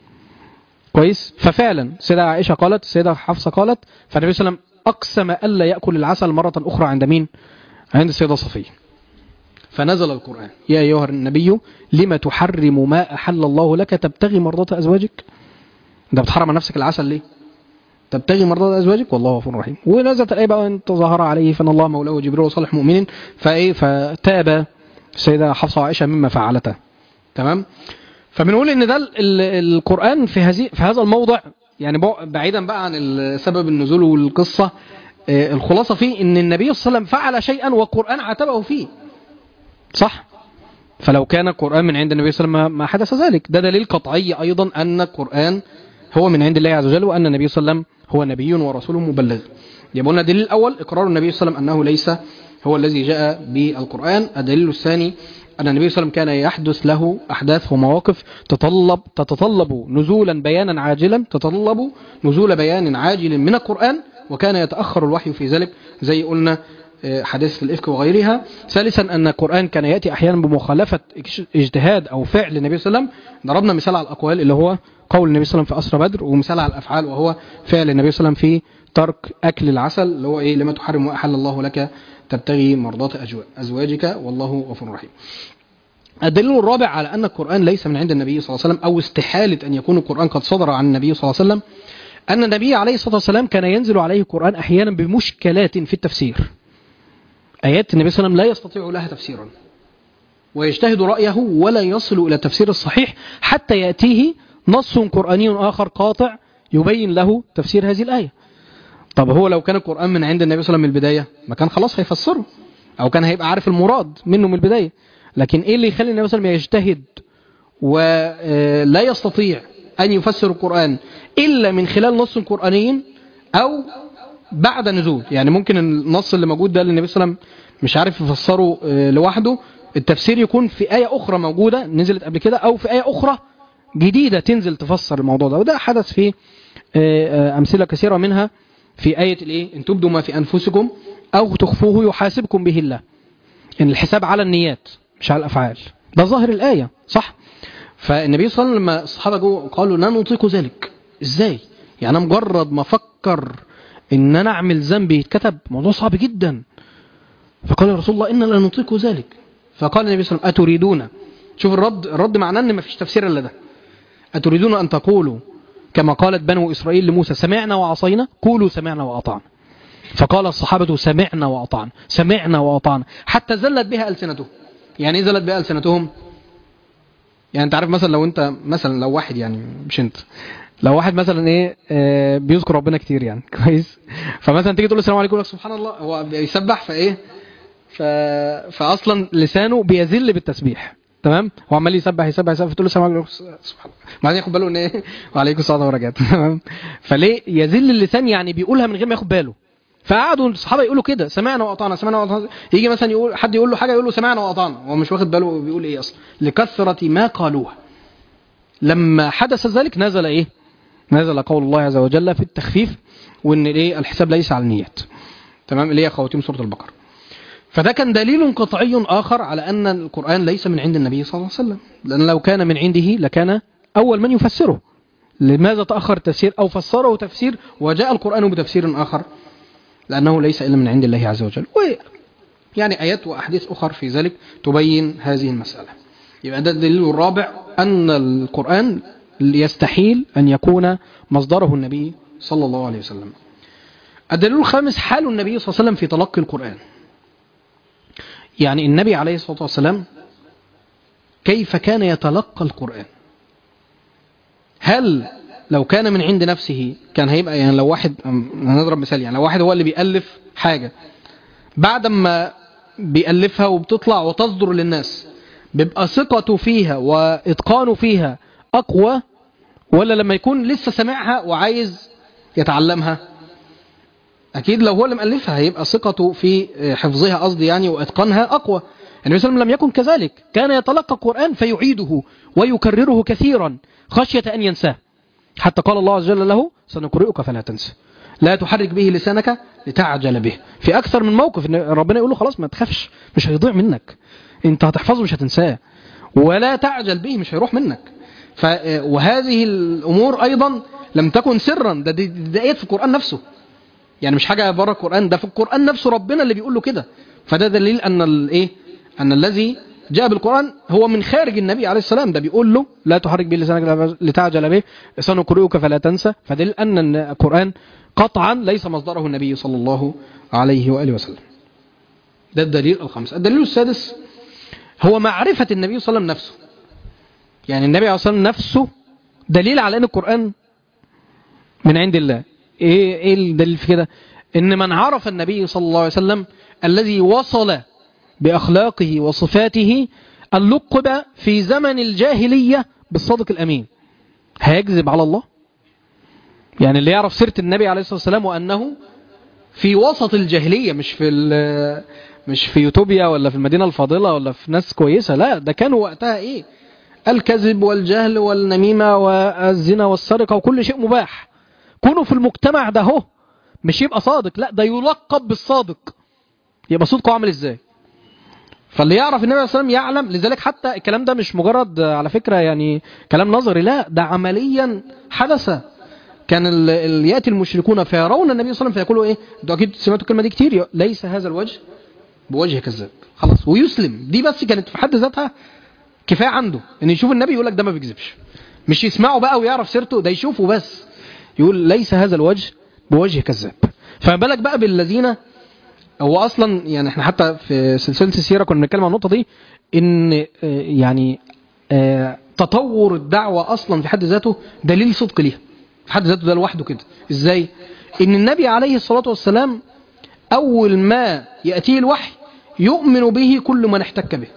كويس. ففعلا السيده عائشه قالت، السيده حفصه قالت، فالنبي صلى الله عليه وسلم اقسم الا ياكل العسل مره اخرى عند مين؟ عند السيده صفيه. فنزل القرآن: يا أيها النبي لما تحرم ما أحل الله لك تبتغي مرضات أزواجك. أنت بتحرم على نفسك العسل ليه؟ تبتغي مرضات أزواجك والله غفور رحيم. ونزلت الآية بقى: وإن تظاهر عليه فإن الله مولاه وجبريل وصالح مؤمنين. فإيه؟ فتاب السيدة حفصة وعائشة مما فعلته. تمام. فبنقول إن ده القرآن في هذه في هذا الموضع، يعني بعيدا بقى عن سبب النزول والقصة، الخلاصة فيه إن النبي صلى الله عليه وسلم فعل شيئا والقرآن عاتبه فيه، صح؟ فلو كان القرآن من عند النبي صلى الله عليه وسلم ما حدث ذلك. ده دليل قطعي أيضا أن القرآن هو من عند الله عز وجل، وأن النبي صلى الله عليه وسلم هو نبي ورسول مبلغ. يبقى لنا الدليل الأول إقرار النبي صلى الله عليه وسلم أنه ليس هو الذي جاء بالقرآن. الدليل الثاني أن النبي صلى الله عليه وسلم كان يحدث له أحداث ومواقف تتطلب تتطلب نزولا بيانا عاجلا، تتطلب نزول بيان عاجل من القرآن، وكان يتأخر الوحي في ذلك، زي قلنا حديث الإفك وغيرها. ثالثا أن القرآن كان يأتي أحيانا بمخالفة اجتهاد أو فعل النبي صلى الله عليه وسلم. ضربنا مثال على الأقوال اللي هو قول النبي صلى الله عليه وسلم في أسرى بدر، ومثال على الأفعال وهو فعل النبي صلى الله عليه وسلم في ترك أكل العسل، اللي هو إيه؟ لما تحرم وأحل الله لك تبتغي مرضات أزواجك والله غفور رحيم. الدليل الرابع على أن القرآن ليس من عند النبي صلى الله عليه وسلم، أو استحالة أن يكون القرآن قد صدر عن النبي صلى الله عليه وسلم، أن النبي عليه الصلاة والسلام كان ينزل عليه القرآن أحيانا بمشكلات في التفسير. آيات النبي صلى الله عليه وسلم لا يستطيع لها تفسيرا، ويجتهد رأيه ولا يصل إلى التفسير الصحيح حتى يأتيه نص قرآني آخر قاطع يبين له تفسير هذه الآية. طب هو لو كان القرآن من عند النبي صلى الله عليه وسلم من البداية ما كان خلاص هيفسره، أو كان هيبقى عارف المراد منه من البداية. لكن إيه اللي يخلي النبي صلى الله عليه وسلم يجتهد ولا يستطيع أن يفسر القرآن إلا من خلال نص قرآني أو بعد نزول؟ يعني ممكن النص اللي موجود ده اللي النبي صلى الله عليه وسلم مش عارف يفسره لوحده، التفسير يكون في آية أخرى موجودة نزلت قبل كده، أو في آية أخرى جديدة تنزل تفسر الموضوع ده. وده حدث في أمثلة كثيرة، منها في آية الإيه؟ إن تبدوا ما في أنفسكم أو تخفوه يحاسبكم به الله. إن الحساب على النيات مش على الأفعال، ده ظاهر الآية، صح؟ فالنبي صلى الله عليه وسلم لما الصحابة جو قالوا لا نطيق ذلك، إزاي؟ يعني أنا مجرد ما أفكر إن أنا أعمل ذنب يتكتب، موضوع صعب جدا. فقال يا رسول الله إن لا نطيق ذلك. فقال النبي صلى الله عليه وسلم أتريدون، شوف الرد الرد معناه إن ما فيش تفسير إلا ده، أتريدون أن تقولوا كما قالت بنو إسرائيل لموسى سمعنا وعصينا، قولوا سمعنا وأطعنا. فقال الصحابة سمعنا وأطعنا، سمعنا وأطعنا، حتى زلت بها ألسنتهم. يعني إيه زلت بها ألسنتهم؟ يعني أنت عارف مثلا لو أنت مثلا لو واحد، يعني مش أنت، لو واحد مثلا ايه آه بيذكر ربنا كتير، يعني كويس، فمثلا تيجي تقول له السلام عليكم يقول لك سبحان الله، هو بيسبح فايه ف... فاصلا لسانه بيذل بالتسبيح، تمام؟ هو عمال يسبح يسبح يسبح، فتقول له السلام عليكم سبحان الله، بعدين ياخد باله ان ايه وعليكم السلام وبركاته، تمام؟ فليه يذل اللسان؟ يعني بيقولها من غير ما ياخد باله. فقعدوا الصحابه يقولوا كده سمعنا واطعنا سمعنا واطعنا، يجي مثلا يقول حد يقول له حاجه يقول له سمعنا واطعنا، هو مش واخد باله بيقول ايه اصلا، لكثره ما قالوها. لما حدث ذلك نزل ايه؟ نزل قول الله عز وجل في التخفيف، وان الايه الحساب ليس على النيات، تمام؟ اللي هي خواتيم سوره البقره. فده كان دليل قطعي اخر على ان القران ليس من عند النبي صلى الله عليه وسلم، لان لو كان من عنده لكان اول من يفسره. لماذا تاخر التفسير او فسره تفسير وجاء القران بتفسير اخر؟ لانه ليس الا من عند الله عز وجل. ويعني ايات واحاديث اخرى في ذلك تبين هذه المساله. يبقى ده الدليل الرابع، ان القران يستحيل أن يكون مصدره النبي صلى الله عليه وسلم. الدليل الخامس حال النبي صلى الله عليه وسلم في تلقي القرآن. يعني النبي عليه الصلاة والسلام كيف كان يتلقى القرآن؟ هل لو كان من عند نفسه كان هيبقى، يعني لو واحد، نضرب مثال، يعني لو واحد هو اللي بيألف حاجة، بعد ما بيألفها وبتطلع وتصدر للناس، بيبقى ثقته فيها وإتقانه فيها أقوى، ولا لما يكون لسه سمعها وعايز يتعلمها؟ أكيد لو هو اللي مألفها هيبقى ثقته في حفظها قصدي يعني وإتقانها أقوى. النبي صلى الله عليه وسلم لم يكن كذلك، كان يتلقى القرآن فيعيده ويكرره كثيرا خشية أن ينساه، حتى قال الله عز وجل له سنقرئك فلا تنسى. لا تحرك به لسانك لتعجل به. في أكثر من موقف إن ربنا يقول له خلاص ما تخافش، مش هيضيع منك، أنت هتحفظه مش هتنساه، ولا تعجل به مش هيروح منك. ف وهذه الأمور أيضا لم تكن سرا، ده دي, دي آيات في القرآن نفسه، يعني مش حاجة بره القرآن، ده في القرآن نفسه ربنا اللي بيقول له كده. فده دليل أن الإيه أن الذي جاء بالقرآن هو من خارج النبي عليه السلام، ده بيقول له لا تحرك به لسانك لتعجل به سنقرئك فلا تنسى. فدليل أن القرآن قطعا ليس مصدره النبي صلى الله عليه وآله وسلم. ده الدليل الخامس. الدليل السادس هو معرفة النبي صلى الله عليه وسلم نفسه. يعني النبي عليه الصلاة والسلام نفسه دليل على أن القرآن من عند الله. إيه, إيه الدليل في كده؟ إن من عرف النبي صلى الله عليه وسلم الذي وصل بأخلاقه وصفاته اللقب في زمن الجاهلية بالصادق الأمين هيكذب على الله؟ يعني اللي يعرف سيرة النبي عليه الصلاة والسلام وأنه في وسط الجاهلية، مش في مش في يوتوبيا ولا في المدينة الفاضلة ولا في ناس كويسة، لا ده كانوا وقتها إيه؟ الكذب والجهل والنميمة والزنا والسرقة وكل شيء مباح. كونوا في المجتمع ده هو مش يبقى صادق، لا ده يلقب بالصادق، يبقى صدقه عامل ازاي؟ فاللي يعرف النبي عليه الصلاة والسلام يعلم. لذلك حتى الكلام ده مش مجرد على فكرة يعني كلام نظري، لا ده عمليا حدث. كان ال... يأتي المشركون فيرون النبي صلى الله عليه وسلم فيقولوا ايه؟ انتوا اكيد سمعتوا الكلمة دي كتير، ليس هذا الوجه بوجه كذاب، خلاص ويسلم. دي بس كانت في حد ذاتها كفاية عنده ان يشوف النبي يقول لك ده ما بيكذبش، مش يسمعه بقى ويعرف سيرته، ده يشوفه بس يقول ليس هذا الوجه بوجه كذاب. فما بالك بقى بالذين هو اصلا يعني احنا حتى في سلسله السيره كنا بنتكلم عن النقطه دي، ان يعني تطور الدعوه اصلا في حد ذاته دليل صدق ليها في حد ذاته، ده لوحده كده. ازاي؟ ان النبي عليه الصلاه والسلام اول ما ياتيه الوحي يؤمن به كل من احتك به،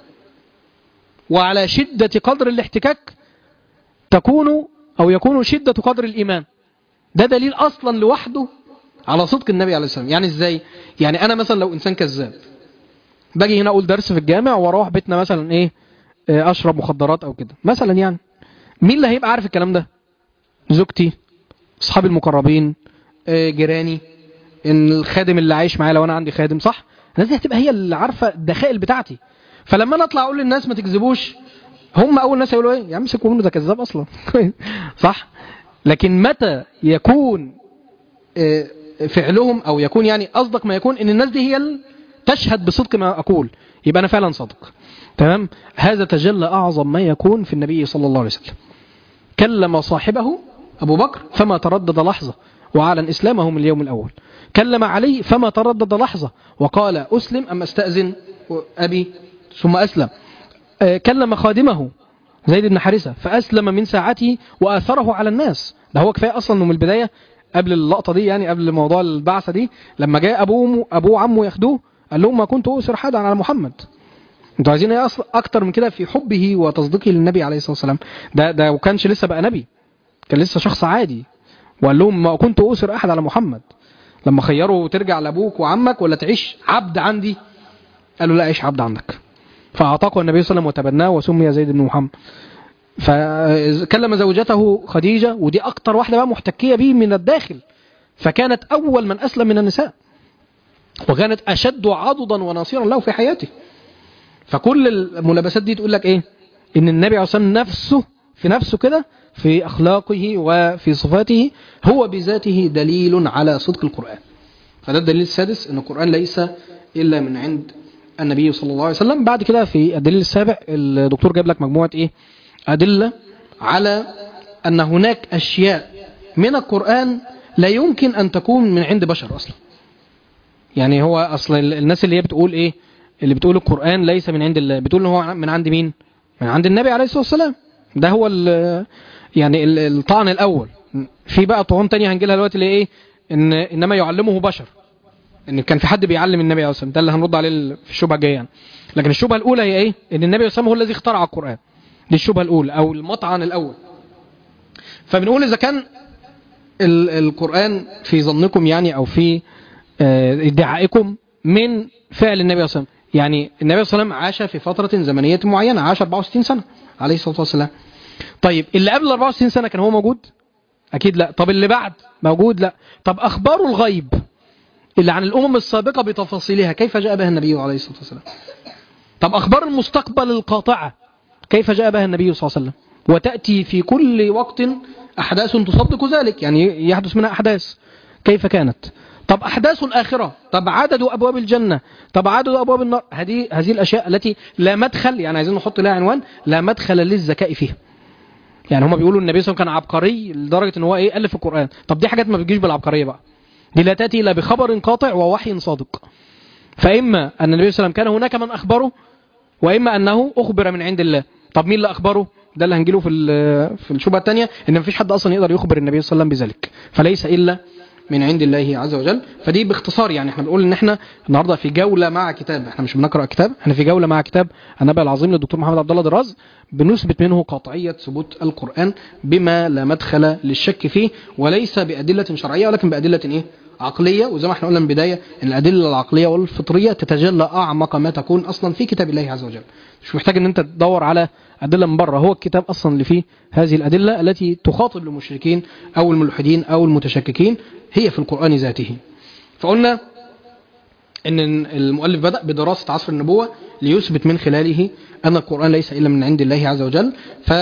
وعلى شده قدر الاحتكاك تكون او يكون شده قدر الايمان. ده دليل اصلا لوحده على صدق النبي عليه السلام. يعني ازاي؟ يعني انا مثلا لو انسان كذاب باجي هنا اقول درس في الجامع واروح بيتنا مثلا ايه اشرب مخدرات او كده مثلا، يعني مين اللي هيبقى عارف الكلام ده؟ زوجتي، اصحابي المقربين، جيراني، ان الخادم اللي عايش معايا لو انا عندي خادم، صح؟ الناس دي هتبقى هي اللي عارفه الدخائل بتاعتي. فلما انا اطلع اقول للناس ما تكذبوش، هم اول ناس يقولوا ايه؟ يا عم سيبكم منه ده كذاب اصلا. صح؟ لكن متى يكون فعلهم او يكون يعني اصدق ما يكون ان الناس دي هي اللي تشهد بصدق ما اقول، يبقى انا فعلا صادق. تمام؟ هذا تجلى اعظم ما يكون في النبي صلى الله عليه وسلم. كلم صاحبه ابو بكر فما تردد لحظه واعلن اسلامه من اليوم الاول. كلم علي فما تردد لحظه وقال اسلم ام استاذن ابي ثم اسلم. كلم خادمه زيد بن حارثه فاسلم من ساعته واثره على الناس. ده هو كفايه اصلا انه من البدايه قبل اللقطة دي، يعني قبل موضوع البعثة دي، لما جاء أبوه أبوه عمه ياخدوه قال لهم ما كنت أؤثر حدا على محمد. انتوا عايزين ايه اصلا اكتر من كده في حبه وتصديقه للنبي عليه الصلاة والسلام؟ ده ده وكانش لسه بقى نبي، كان لسه شخص عادي، وقال لهم ما كنت أؤثر أحد على محمد. لما خيروا ترجع لأبوك وعمك ولا تعيش عبد عندي، قالوا لا عيش عبد عندك. فأعتقه النبي صلى الله عليه وسلم وتبناه وسمي زيد بن محمد. فكلم زوجته خديجة، ودي أكتر واحدة بقى محتكية به من الداخل، فكانت أول من أسلم من النساء، وكانت أشد عضدا وناصرا له في حياته. فكل الملابسات دي تقول لك إيه؟ إن النبي عليه الصلاة والسلام نفسه في نفسه كده في أخلاقه وفي صفاته هو بذاته دليل على صدق القرآن. فده الدليل السادس، أن القرآن ليس إلا من عند النبي صلى الله عليه وسلم. بعد كده في الدليل السابع الدكتور جاب لك مجموعة إيه؟ أدلة على أن هناك أشياء من القرآن لا يمكن أن تكون من عند بشر أصلا. يعني هو أصلا الناس اللي هي بتقول إيه؟ اللي بتقول القرآن ليس من عند الله، بتقول هو من عند مين؟ من عند النبي عليه الصلاة والسلام. ده هو ال يعني الطعن الأول. في بقى طعون تانية هنجيلها دلوقتي اللي إيه؟ إن إنما يعلمه بشر، إن كان في حد بيعلم النبي عليه الصلاة والسلام. ده اللي هنرد عليه في الشبهة الجاية يعني. لكن الشبهة الأولى هي إيه؟ إن النبي عليه الصلاة والسلام هو الذي اخترع القرآن. دي الشبهة الأولى أو المطعن الأول. فبنقول إذا كان القرآن في ظنكم يعني أو في ادعائكم من فعل النبي صلى الله عليه وسلم، يعني النبي صلى الله عليه وسلم عاش في فترة زمنية معينة، عاش أربعة وستين سنة عليه الصلاة والسلام. طيب اللي قبل أربعة وستين سنة كان هو موجود؟ أكيد لا. طب اللي بعد موجود؟ لا. طب أخبار الغيب اللي عن الأمم السابقة بتفاصيلها كيف جاء بها النبي عليه الصلاة والسلام؟ طب أخبار المستقبل القاطعة كيف جاء بها النبي صلى الله عليه وسلم؟ وتأتي في كل وقت أحداث تصدق ذلك، يعني يحدث منها أحداث كيف كانت. طب أحداث الآخرة، طب عدد أبواب الجنة، طب عدد أبواب النار، هذه هذه الأشياء التي لا مدخل، يعني عايزين نحط لها عنوان لا مدخل للذكاء فيها. يعني هم بيقولوا النبي صلى الله عليه وسلم كان عبقري لدرجة ان هو ايه ألف القرآن. طب دي حاجات ما بتجيش بالعبقرية بقى، دي لا تأتي إلا بخبر قاطع ووحي صادق. فإما أن النبي صلى الله عليه وسلم كان هناك من أخبره، وإما أنه أخبر من عند الله. طب مين اللي أخبره؟ ده اللي هنجيله في في الشبهة الثانية، إن مفيش حد أصلا يقدر يخبر النبي صلى الله عليه وسلم بذلك، فليس إلا من عند الله عز وجل. فدي باختصار يعني احنا بنقول ان احنا النهارده في جوله مع كتاب، احنا مش بنقرا كتاب، احنا في جوله مع كتاب النبأ العظيم للدكتور محمد عبد الله دراز، بنثبت منه قطعيه ثبوت القرآن بما لا مدخل للشك فيه، وليس بأدلة شرعيه ولكن بأدلة ايه؟ عقليه. وزي ما احنا قلنا من البدايه ان الأدلة العقليه والفطريه تتجلى اعمق ما تكون اصلا في كتاب الله عز وجل، مش محتاج ان انت تدور على أدلة من بره، هو الكتاب أصلا اللي فيه هذه الأدلة التي تخاطب المشركين أو الملحدين أو المتشككين هي في القرآن ذاته. فقلنا أن المؤلف بدأ بدراسة عصر النبوة ليثبت من خلاله أن القرآن ليس إلا من عند الله عز وجل.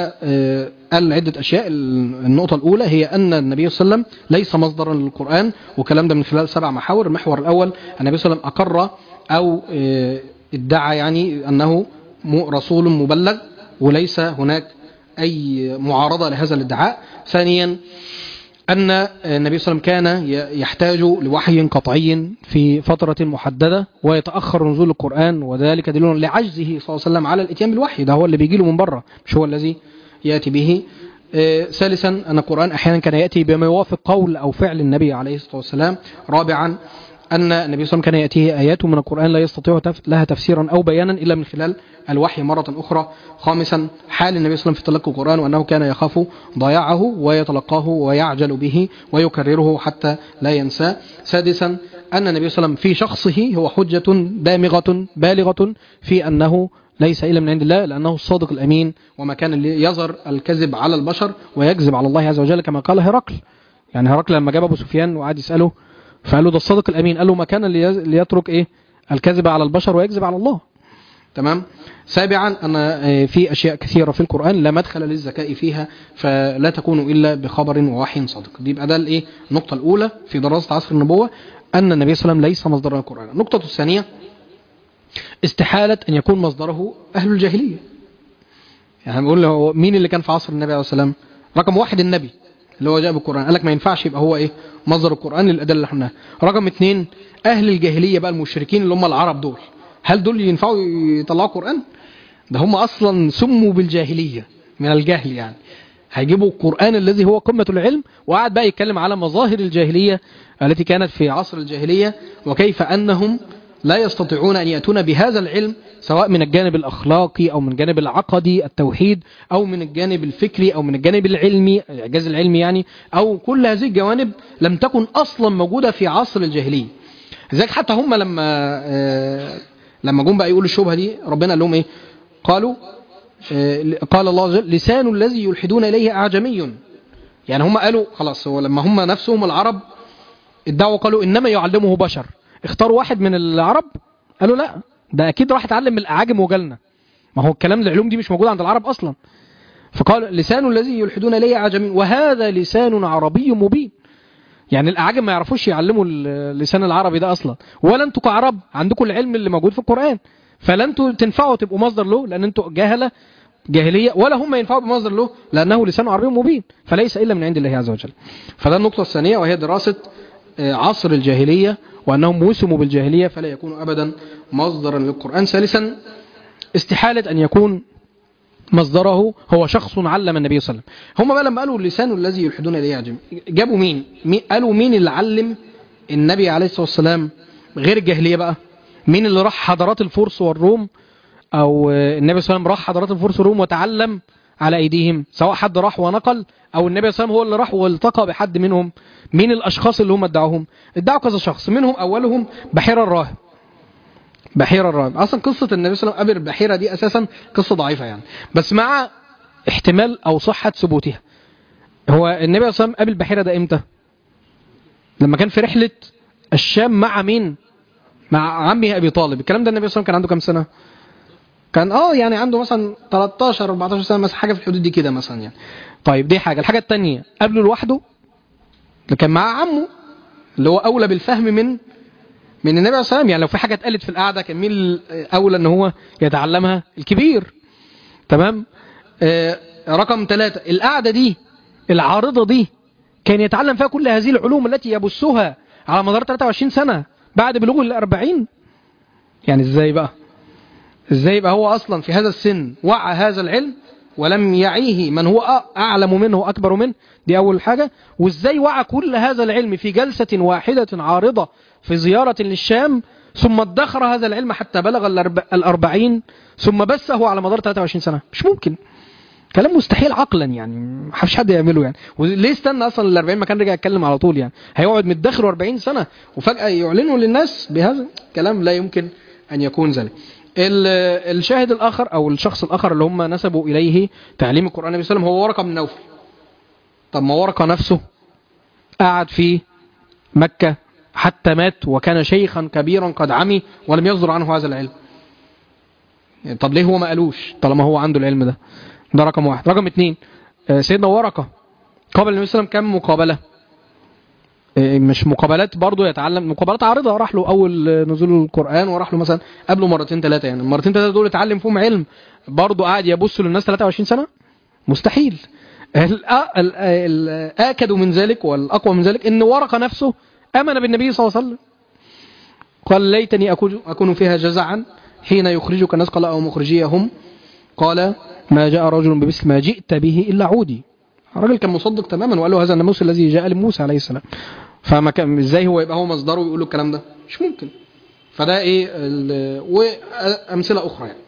فقال عدة أشياء. النقطة الأولى هي أن النبي صلى الله عليه وسلم ليس مصدرا للقرآن، وكلام ده من خلال سبع محاور. المحور الأول النبي صلى الله عليه وسلم أقر أو ادعى يعني أنه رسول مبلغ وليس هناك أي معارضة لهذا الادعاء. ثانيا أن النبي صلى الله عليه وسلم كان يحتاج لوحي قطعي في فترة محددة ويتأخر نزول القرآن، وذلك دليل لعجزه صلى الله عليه وسلم على الاتيان بالوحي، ده هو اللي بيجي له من بره مش هو الذي يأتي به. ثالثا أن القرآن أحيانا كان يأتي بما يوافق قول أو فعل النبي عليه الصلاة والسلام. رابعا أن النبي صلى الله عليه وسلم كان يأتيه آيات من القرآن لا يستطيع لها تفسيرا أو بيانا إلا من خلال الوحي مرة أخرى. خامسا حال النبي صلى الله عليه وسلم في تلقي القرآن وأنه كان يخاف ضياعه ويتلقاه ويعجل به ويكرره حتى لا ينساه. سادسا أن النبي صلى الله عليه وسلم في شخصه هو حجة دامغة بالغة في أنه ليس إلا من عند الله، لأنه الصادق الأمين، وما كان يظهر الكذب على البشر ويكذب على الله عز وجل كما قال هرقل. يعني هرقل لما جاب أبو سفيان وقعد يسأله فقال له ده الصادق الأمين، قال له ما كان ليترك إيه الكذب على البشر ويكذب على الله. تمام. سابعا أن في أشياء كثيرة في القرآن لا مدخل للذكاء فيها، فلا تكون إلا بخبر ووحي صادق. دي يبقى ده الإيه النقطة الأولى في دراسة عصر النبوة، أن النبي صلى الله عليه وسلم ليس مصدر القرآن. النقطة الثانية استحالة أن يكون مصدره أهل الجاهلية. يعني بنقول له مين اللي كان في عصر النبي عليه الصلاة والسلام؟ رقم واحد النبي اللي هو جاء بالقرآن، قال لك ما ينفعش يبقى هو إيه مصدر القرآن للأدلة اللي احنا. رقم اثنين أهل الجاهلية بقى المشركين اللي هم العرب دول، هل دول ينفعوا يطلعوا قرآن؟ ده هم أصلا سموا بالجاهلية من الجهل، يعني هيجيبوا القرآن الذي هو قمة العلم، وقعد بقى يتكلم على مظاهر الجاهلية التي كانت في عصر الجاهلية، وكيف أنهم لا يستطيعون أن يأتون بهذا العلم سواء من الجانب الأخلاقي أو من الجانب العقدي التوحيد، أو من الجانب الفكري، أو من الجانب العلمي الإعجاز العلمي يعني، أو كل هذه الجوانب لم تكن أصلا موجودة في عصر الجاهلية. لذلك حتى هم لما آه لما جم بقى يقولوا الشبهة دي، ربنا قال لهم إيه؟ قالوا آه قال الله عز وجل لسان الذي يلحدون إليه أعجمي. يعني هم قالوا خلاص، هو لما هم نفسهم العرب ادعوا قالوا إنما يعلمه بشر، اختاروا واحد من العرب قالوا لا ده أكيد راح يتعلم من الأعاجم وجالنا، ما هو الكلام العلوم دي مش موجود عند العرب أصلا. فقال لسان الذي يلحدون إليه أعجمي وهذا لسان عربي مبين. يعني الأعاجم ما يعرفوش يعلموا اللسان العربي ده أصلا، ولا أنتوا كعرب عندكم العلم اللي موجود في القرآن، فلا أنتوا تنفعوا تبقوا مصدر له لأن أنتوا جاهلة جاهلية، ولا هم ينفعوا بمصدر له لأنه لسان عربي مبين، فليس إلا من عند الله عز وجل. فده النقطة الثانية، وهي دراسة عصر الجاهلية وأنهم وسموا بالجاهلية فلا يكونوا أبدا مصدرا للقرآن. ثالثا استحالة أن يكون مصدره هو شخص علم النبي صلى الله عليه وسلم. هم بقى لما قالوا اللسان الذي يلحدون إليه أعجمي، جابوا مين؟ قالوا مين اللي علم النبي عليه الصلاة والسلام غير الجاهلية بقى؟ مين اللي راح حضارات الفرس والروم، أو النبي صلى الله عليه وسلم راح حضارات الفرس والروم وتعلم على أيديهم، سواء حد راح ونقل أو النبي صلى الله عليه وسلم هو اللي راح والتقى بحد منهم؟ مين الأشخاص اللي هم ادعوهم؟ ادعوا كذا شخص، منهم أولهم بحيرة الراهب. بحيرة الراهب أصلا قصة النبي صلى الله عليه وسلم قبل البحيرة دي أساسا قصة ضعيفة يعني، بس مع احتمال أو صحة ثبوتها. هو النبي صلى الله عليه وسلم قابل بحيرة ده امتى؟ لما كان في رحلة الشام مع مين؟ مع عمه ابي طالب. الكلام ده النبي صلى الله عليه وسلم كان عنده كام سنة؟ كان اه يعني عنده مثلا تلتاشر اربعتاشر سنة مثلا، حاجة في الحدود دي كده مثلا يعني. طيب دي حاجة. الحاجة الثانية قبله لوحده اللي كان مع عمه اللي هو اولى بالفهم من من النبي صلى الله عليه وسلم. يعني لو في حاجة اتقالت في القعدة كان مين اولى ان هو يتعلمها؟ الكبير. تمام. آه رقم ثلاثة، القعدة دي العارضة دي كان يتعلم فيها كل هذه العلوم التي يبثها على مدار ثلاثة وعشرين سنة بعد بلوغه الأربعين. يعني ازاي بقى؟ ازاي يبقى هو اصلا في هذا السن وعى هذا العلم ولم يعيه من هو اعلم منه واكبر منه؟ دي اول حاجة. وازاي وعى كل هذا العلم في جلسة واحدة عارضة في زيارة للشام، ثم ادخر هذا العلم حتى بلغ الأربعين ثم بثه على مدار ثلاثة وعشرين سنة؟ مش ممكن، كلام مستحيل عقلا يعني، ما فيش حد يعمله يعني. وليه استنى اصلا ال أربعين ما كان رجع يتكلم على طول؟ يعني هيقعد متدخر أربعين سنة وفجأة يعلنوا للناس بهذا كلام؟ لا يمكن ان يكون ذلك. الشاهد الاخر او الشخص الاخر اللي هم نسبوا اليه تعليم القرآن النبي صلى الله عليه وسلم هو ورقة بن نوفل. طب ما ورقة نفسه قعد في مكة حتى مات وكان شيخا كبيرا قد عمي ولم يصدر عنه هذا العلم. طب ليه هو ما قالوش طالما هو عنده العلم ده؟ ده رقم واحد. رقم اتنين، سيدنا ورقة قابل النبي صلى الله عليه وسلم كم مقابلة؟ مش مقابلات برضو يتعلم، مقابلات عارضة. راح له أول نزول القرآن وراح له مثلا قبله مرتين ثلاثة، يعني المرتين ثلاثة دول اتعلم فيهم علم برضو قاعد يبص للناس ثلاثة وعشرين سنة؟ مستحيل. الآكد من ذلك والأقوى من ذلك إن ورقة نفسه آمن بالنبي صلى الله عليه وسلم. قال ليتني أكون فيها جزعا حين يخرجك الناس، قال أو مخرجيهم، قال ما جاء رجل بمثل ما جئت به إلا عودي. الراجل كان مصدق تماما وقال له هذا الناموس الذي جاء لموسى عليه السلام. فما كان ازاي هو يبقى هو مصدره ويقول له الكلام ده؟ مش ممكن. فده ايه وامثله اخرى يعني.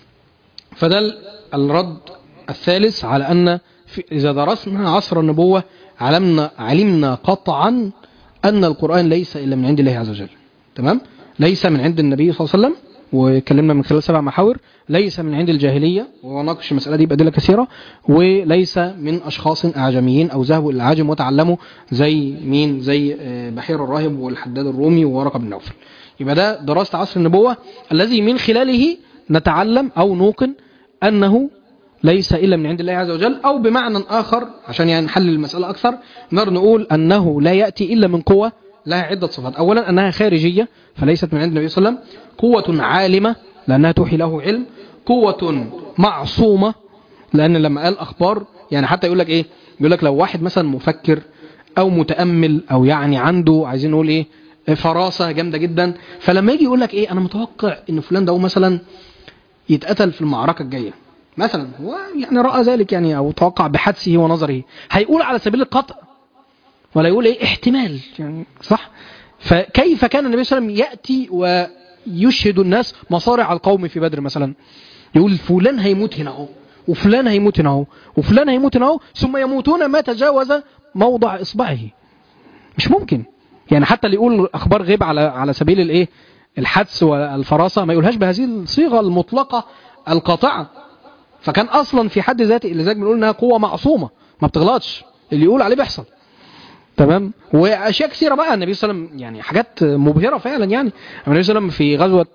فده الرد الثالث على ان اذا درسنا عصر النبوه علمنا علمنا قطعا ان القران ليس الا من عند الله عز وجل. تمام؟ ليس من عند النبي صلى الله عليه وسلم، وكلمنا من خلال سبع محاور. ليس من عند الجاهلية وناقش المسألة دي بأدلة كثيرة. وليس من أشخاص أعجميين أو ذهبوا إلى العجم وتعلموا زي مين؟ زي بحير الراهب والحداد الرومي وورقة بن نوفل. يبقى ده دراسة عصر النبوة الذي من خلاله نتعلم أو نوقن أنه ليس إلا من عند الله عز وجل. أو بمعنى آخر عشان يعني نحلل المسألة أكثر نقدر نقول أنه لا يأتي إلا من قوة لها عدة صفات. أولا أنها خارجية فليست من عند النبي صلى الله عليه وسلم. قوة عالمة لأنها توحي له علم. قوة معصومة لأن لما قال أخبار يعني حتى يقول لك إيه؟ يقول لك لو واحد مثلا مفكر أو متأمل أو يعني عنده عايزين نقول إيه فراسة جامدة جدا، فلما يجي يقول لك إيه أنا متوقع إن فلان ده مثلا يتقتل في المعركة الجاية مثلا، هو يعني رأى ذلك يعني أو توقع بحدسه ونظره، هيقول على سبيل القطع ولا يقول إيه احتمال يعني، صح؟ فكيف كان النبي صلى الله عليه وسلم يأتي ويشهد الناس مصارع القوم في بدر مثلا، يقول فلان هيموت هنا اهو وفلان هيموت هنا اهو وفلان هيموت هنا اهو ثم يموتون ما تجاوز موضع إصبعه؟ مش ممكن. يعني حتى اللي يقول أخبار غيب على على سبيل الايه الحدس والفراسة ما يقولهاش بهذه الصيغة المطلقة القاطعة. فكان أصلا في حد ذاته اللي زيك بنقول إنها قوة معصومة ما بتغلطش، اللي يقول عليه بيحصل. تمام. واشياء كثيره بقى النبي صلى الله عليه وسلم يعني حاجات مبهره فعلا. يعني النبي صلى الله عليه وسلم في غزوه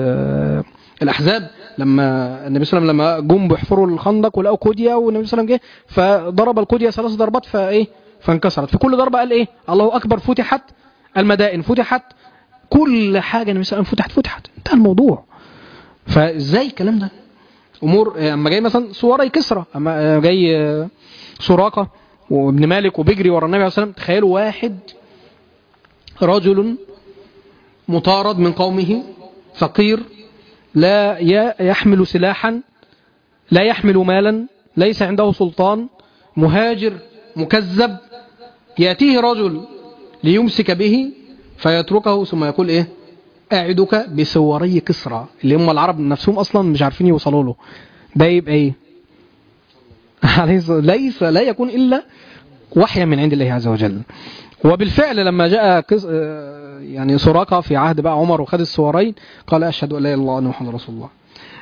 الاحزاب لما النبي صلى الله عليه وسلم لما جم بيحفروا الخندق ولقوا كوديا والنبي صلى الله عليه وسلم جه فضرب الكوديا ثلاث ضربات فايه فانكسرت. في كل ضربه قال ايه الله اكبر، فتحت المدائن، فتحت كل حاجه النبي صلى الله عليه وسلم فتحت فتحت انتهى الموضوع. فازاي الكلام ده؟ امور اما جاي مثلا سواري كسرى، اما جاي سراقه وابن مالك وبيجري ورا النبي عليه الصلاة والسلام. تخيلوا واحد رجل مطارد من قومه فقير لا يحمل سلاحا لا يحمل مالا ليس عنده سلطان مهاجر مكذب، يأتيه رجل ليمسك به فيتركه ثم يقول ايه أعدك بسواري كسرى اللي هم العرب نفسهم أصلا مش عارفين يوصلوا له. ده يبقى ايه؟ ليس لا يكون إلا وحيا من عند الله عز وجل. وبالفعل لما جاء يعني سراقة في عهد بقى عمر وخد السوارين قال أشهد أن لا إله إلا الله وأن محمد رسول الله.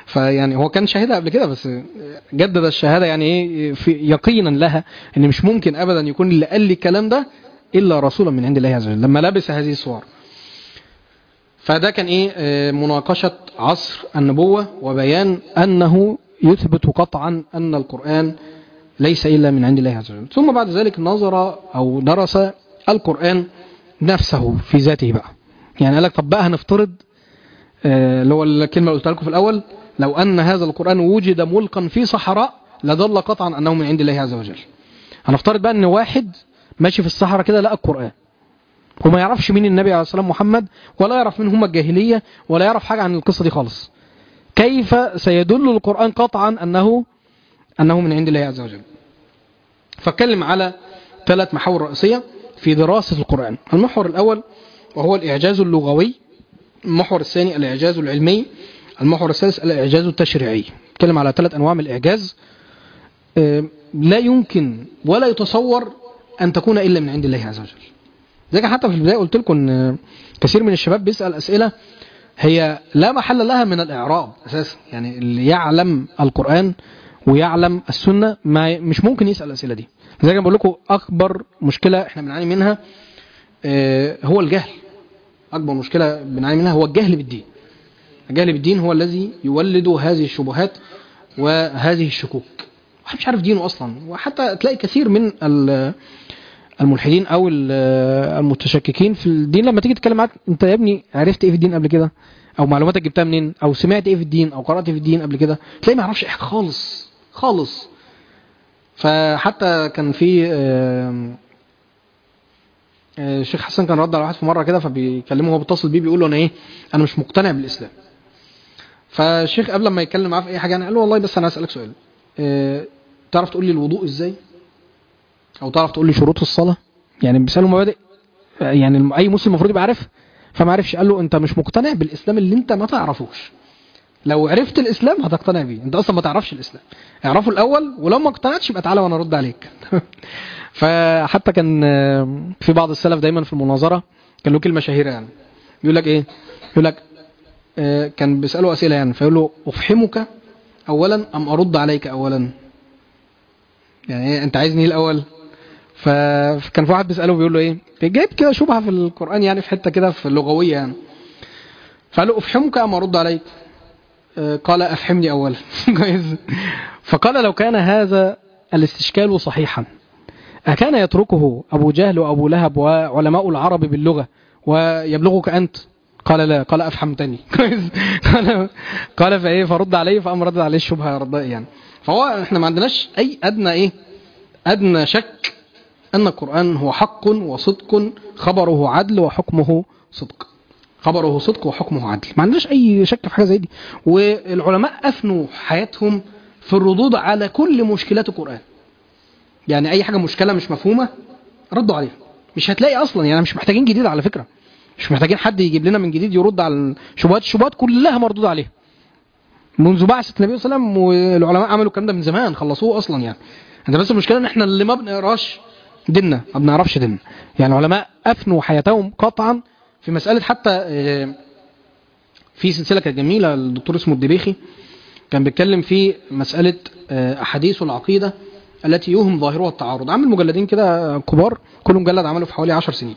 فيعني هو كان شاهدها قبل كده بس جدد الشهاده يعني ايه في يقينا لها ان مش ممكن ابدا يكون اللي قال لي الكلام ده الا رسولا من عند الله عز وجل لما لبس هذه الصور. فده كان ايه مناقشه عصر النبوه وبيان انه يثبت قطعا ان القران ليس الا من عند الله عز وجل. ثم بعد ذلك نظر او درس القران نفسه في ذاته بقى. يعني قال لك طب بقى هنفترض اللي هو الكلمه اللي قلت لكم في الاول، لو ان هذا القران وجد ملقا في صحراء لدل قطعا انه من عند الله عز وجل. هنفترض بقى ان واحد ماشي في الصحراء كده لقى القران وما يعرفش مين النبي عليه الصلاه والسلام محمد، ولا يعرف مين هم الجاهليه، ولا يعرف حاجه عن القصه دي خالص. كيف سيدل القران قطعا انه انه من عند الله عز وجل؟ فاتكلم على ثلاث محاور رئيسيه في دراسه القران. المحور الاول وهو الاعجاز اللغوي، المحور الثاني الاعجاز العلمي، المحور الثالث الاعجاز التشريعي. اتكلم على ثلاث انواع من الاعجاز لا يمكن ولا يتصور ان تكون الا من عند الله عز وجل. زي حتى في البدايه قلت لكم ان كثير من الشباب بيسال اسئله هي لا محل لها من الاعراب اساسا. يعني اللي يعلم القران ويعلم السنه ما مش ممكن يسال الاسئله دي. زي ما بقول لكم اكبر مشكله احنا بنعاني منها هو الجهل. اكبر مشكله بنعاني منها هو الجهل بالدين. الجهل بالدين هو الذي يولد هذه الشبهات وهذه الشكوك. واحد مش عارف دينه اصلا. وحتى تلاقي كثير من الملحدين او المتشككين في الدين لما تيجي تتكلم معاك انت يا ابني عرفت ايه في الدين قبل كده، او معلوماتك جبتها منين، او سمعت ايه في الدين، او قرات ايه في الدين قبل كده، تلاقي ما يعرفش حاجه خالص خالص. فحتى كان في الشيخ حسن كان رد على واحد في مره كده فبيكلمه هو بيتصل بيه بيقول له انا ايه انا مش مقتنع بالاسلام. فالشيخ قبل ما يتكلم معاه في اي حاجه يعني قال له والله بس انا هسالك سؤال، اه تعرف تقول لي الوضوء ازاي، او تعرف تقول لي شروط الصلاه؟ يعني بيساله مبادئ يعني اي مسلم المفروض يبقى عارف. فما عرفش. قال له انت مش مقتنع بالاسلام اللي انت ما تعرفوش. لو عرفت الاسلام هتقتنع بيه، انت اصلا ما تعرفش الاسلام. اعرفه الاول ولو ما اقتنعتش يبقى تعالى وانا ارد عليك. فحتى كان في بعض السلف دايما في المناظره كان له كلمه شهيره يعني يقول لك ايه يقول لك اه كان بيساله اسئله يعني فيقول له افهمك اولا ام ارد عليك اولا؟ يعني ايه انت عايزني الاول؟ فكان في واحد بيساله بيقول له ايه جايب كده شبهه في القران يعني في حته كده في اللغويه يعني. فقال له افهمك ام ارد عليك؟ اه قال افهمني اولا. فقال لو كان هذا الاستشكال صحيحا أكان يتركه أبو جهل وأبو لهب وعلماء العرب باللغة ويبلغك أنت؟ قال لا. قال أفهمتني. قال قال فإيه فرد عليه فأم رد عليه الشبهة رد يعني. فهو إحنا ما عندناش أي أدنى إيه أدنى شك أن القرآن هو حق وصدق، خبره عدل وحكمه صدق. خبره صدق وحكمه عدل، ما عندناش أي شك في حاجة زي دي. والعلماء أفنوا حياتهم في الردود على كل مشكلات القرآن. يعني اي حاجه مشكله مش مفهومه ردوا عليها. مش هتلاقي اصلا يعني مش محتاجين جديد على فكره، مش محتاجين حد يجيب لنا من جديد يرد على الشبهات. الشبهات كلها مردود عليها منذ بعثه النبي صلى الله عليه وسلم، والعلماء عملوا الكلام ده من زمان خلصوه اصلا. يعني انت بس المشكله ان احنا اللي ما بنقراش ديننا ما بنعرفش ديننا. يعني العلماء افنوا حياتهم قطعا في مساله. حتى في سلسله كانت جميله الدكتور اسمه الدبيخي كان بيتكلم في مساله احاديث العقيده التي يوهم ظاهرها التعارض. عامل مجلدين كده كبار، كل مجلد عمله في حوالي عشر سنين.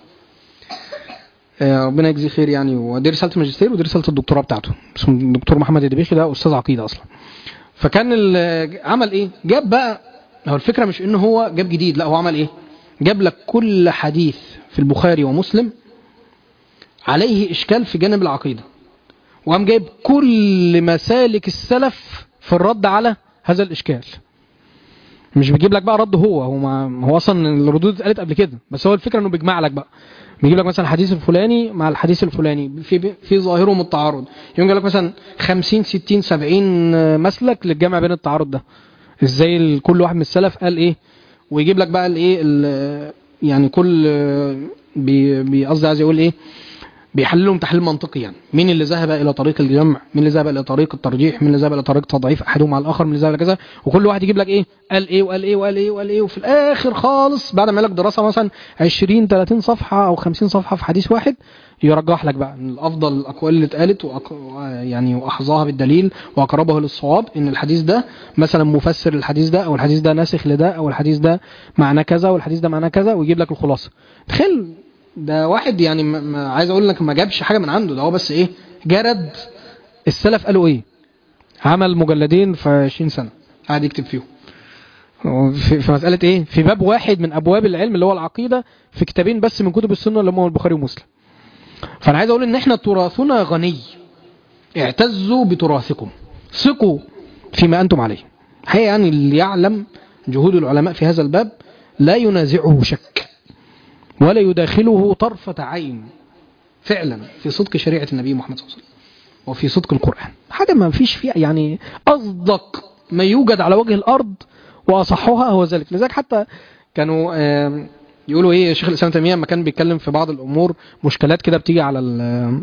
ربنا يجزيه خير يعني. ودي رساله الماجستير ودي رساله الدكتوراه بتاعته. اسمه الدكتور محمد الدبيخي، ده استاذ عقيده اصلا. فكان عمل ايه جاب بقى، هو الفكره مش انه هو جاب جديد، لا هو عمل ايه جاب لك كل حديث في البخاري ومسلم عليه اشكال في جانب العقيده، وقام جايب كل مسالك السلف في الرد على هذا الاشكال. مش بيجيب لك بقى رد هو هو ما هو اصلا الردود اتقالت قبل كده، بس هو الفكره انه بيجمع لك بقى، بيجيب لك مثلا الحديث الفلاني مع الحديث الفلاني في في ظاهرهم التعارض، يقول لك مثلا خمسين ستين سبعين مسلك للجمع بين التعارض ده، ازاي كل واحد من السلف قال ايه، ويجيب لك بقى الايه يعني كل بيقصد عايز يقول ايه بيحللهم تحليل منطقي، يعني مين اللي ذهب الى طريق الجمع، مين اللي ذهب الى طريق الترجيح، مين اللي ذهب الى طريق تضعيف احدهم على الاخر، مين اللي ذهب الى كذا، وكل واحد يجيب لك ايه قال ايه وقال ايه وقال ايه وقال ايه، وفي الاخر خالص بعد ما لك دراسه مثلا عشرين ثلاثين صفحه او خمسين صفحه في حديث واحد، يرجح لك بقى ان الافضل الاقوال اللي اتقالت وأق... يعني واحظاها بالدليل واقربه للصواب ان الحديث ده مثلا مفسر الحديث ده، او الحديث ده ناسخ لده، او الحديث ده معناه كذا والحديث ده معناه كذا، ويجيب لك الخلاصه. تخيل ده واحد يعني ما عايز اقول لك ما جابش حاجه من عنده، ده هو بس ايه جرد السلف قالوا ايه، عمل مجلدين في عشرين سنه قاعد يكتب فيهم في, في مساله ايه، في باب واحد من ابواب العلم اللي هو العقيده، في كتابين بس من كتب السنه اللي هم البخاري ومسلم. فانا عايز اقول ان احنا تراثنا غني، اعتزوا بتراثكم، ثقوا فيما انتم عليه. حقيقه يعني اللي يعلم جهود العلماء في هذا الباب لا ينازعه شك ولا يداخله طرفة عين فعلا في صدق شريعة النبي محمد صلى الله عليه وسلم وفي صدق القرآن. حاجة ما فيش فيها يعني أصدق ما يوجد على وجه الأرض وأصحها هو ذلك. لذلك حتى كانوا يقولوا إيه، شيخ الإسلام تيمية لما كان بيتكلم في بعض الأمور مشكلات كده بتيجي على ال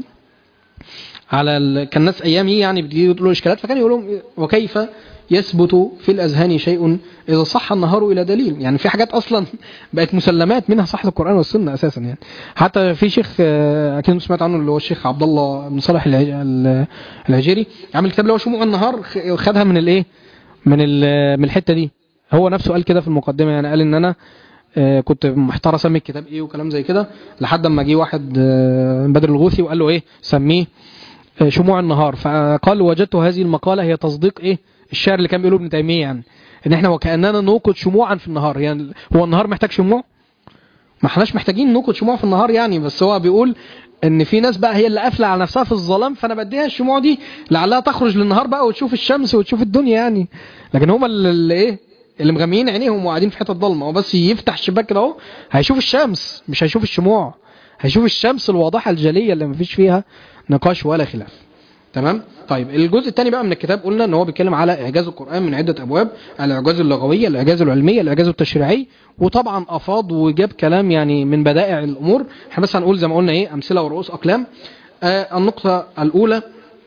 على ال كان الناس أيامي يعني بتيجي يقولوا إشكالات، فكان يقولوا وكيف يثبت في الأذهان شيء إذا صح النهار إلى دليل. يعني في حاجات أصلا بقت مسلمات منها صحة القرآن والسنة أساسا. يعني حتى في شيخ أكيد سمعت عنه اللي هو الشيخ عبد الله بن صالح الهجيري، عامل كتاب اللي هو شموع النهار، خدها من الإيه من من الحتة دي. هو نفسه قال كده في المقدمة، يعني قال إن أنا كنت محتار أسمي الكتاب إيه وكلام زي كده، لحد ما جه واحد بدر الغوثي وقال له إيه سميه شموع النهار، فقال وجدت هذه المقالة هي تصديق إيه الشعر اللي كان بيقوله ابن تيمية، يعني ان احنا وكأننا نوقد شموعا في النهار. يعني هو النهار محتاج شموع؟ ما احناش محتاجين نوقد شموع في النهار يعني، بس هو بيقول ان في ناس بقى هي اللي قافله على نفسها في الظلام، فانا بديها الشموع دي لعلها تخرج للنهار بقى وتشوف الشمس وتشوف الدنيا يعني. لكن هم اللي ايه اللي مغميين عينيهم وقاعدين في حته ضلمه، هو بس يفتح الشباك كده اهو هيشوف الشمس، مش هيشوف الشموع، هيشوف الشمس الواضحه الجليه اللي ما فيش فيها نقاش ولا خلاف. تمام. طيب الجزء الثاني بقى من الكتاب قلنا ان هو بيتكلم على اعجاز القرآن من عدة ابواب، الاعجاز اللغوي، الاعجاز العلمي، الاعجاز التشريعي، وطبعا افاض وجاب كلام يعني من بدائع الامور. احنا بس هنقول زي ما قلنا ايه امثله ورؤوس اقلام. آه النقطة الاولى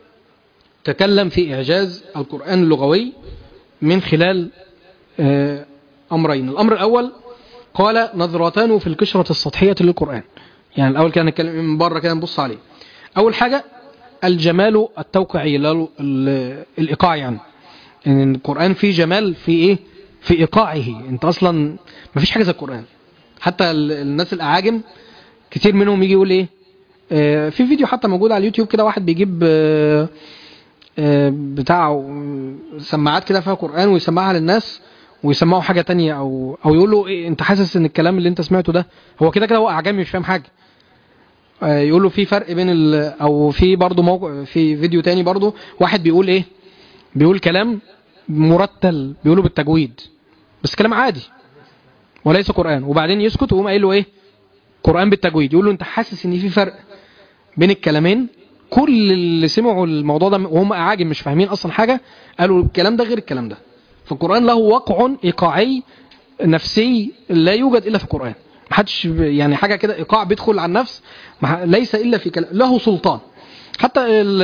تكلم في اعجاز القرآن اللغوي من خلال آه امرين. الامر الاول قال نظرتان في القشرة السطحية للقرآن. يعني الاول كان نتكلم من بره كده نبص عليه. اول حاجة الجمال التوقيعي الإيقاع، يعني ان القرآن فيه جمال في ايه في إيقاعه. انت اصلا ما فيش حاجة زي القرآن. حتى الناس الأعاجم كتير منهم يجي يقول ايه آه في فيديو حتى موجود على اليوتيوب كده، واحد بيجيب آه آه بتاع سماعات كده فيها قرآن ويسمعها للناس ويسمعوا حاجة تانية، او او يقول له إيه انت حاسس ان الكلام اللي انت سمعته ده هو كده كده هو أعجمي مش فاهم حاجة. يقول له في فرق بين ال... او في برضه موقع في فيديو تاني برضه واحد بيقول ايه بيقول كلام مرتل بيقوله بالتجويد بس كلام عادي وليس قرآن، وبعدين يسكت ويقوم قايل له ايه قرآن بالتجويد. يقول له انت حاسس ان في فرق بين الكلامين؟ كل اللي سمعوا الموضوع ده وهم اعاجم مش فاهمين اصلا حاجة قالوا الكلام ده غير الكلام ده. فالقرآن له وقع ايقاعي نفسي لا يوجد الا في القرآن. محدش يعني حاجة كده إيقاع بيدخل على النفس ليس إلا في كلام، له سلطان. حتى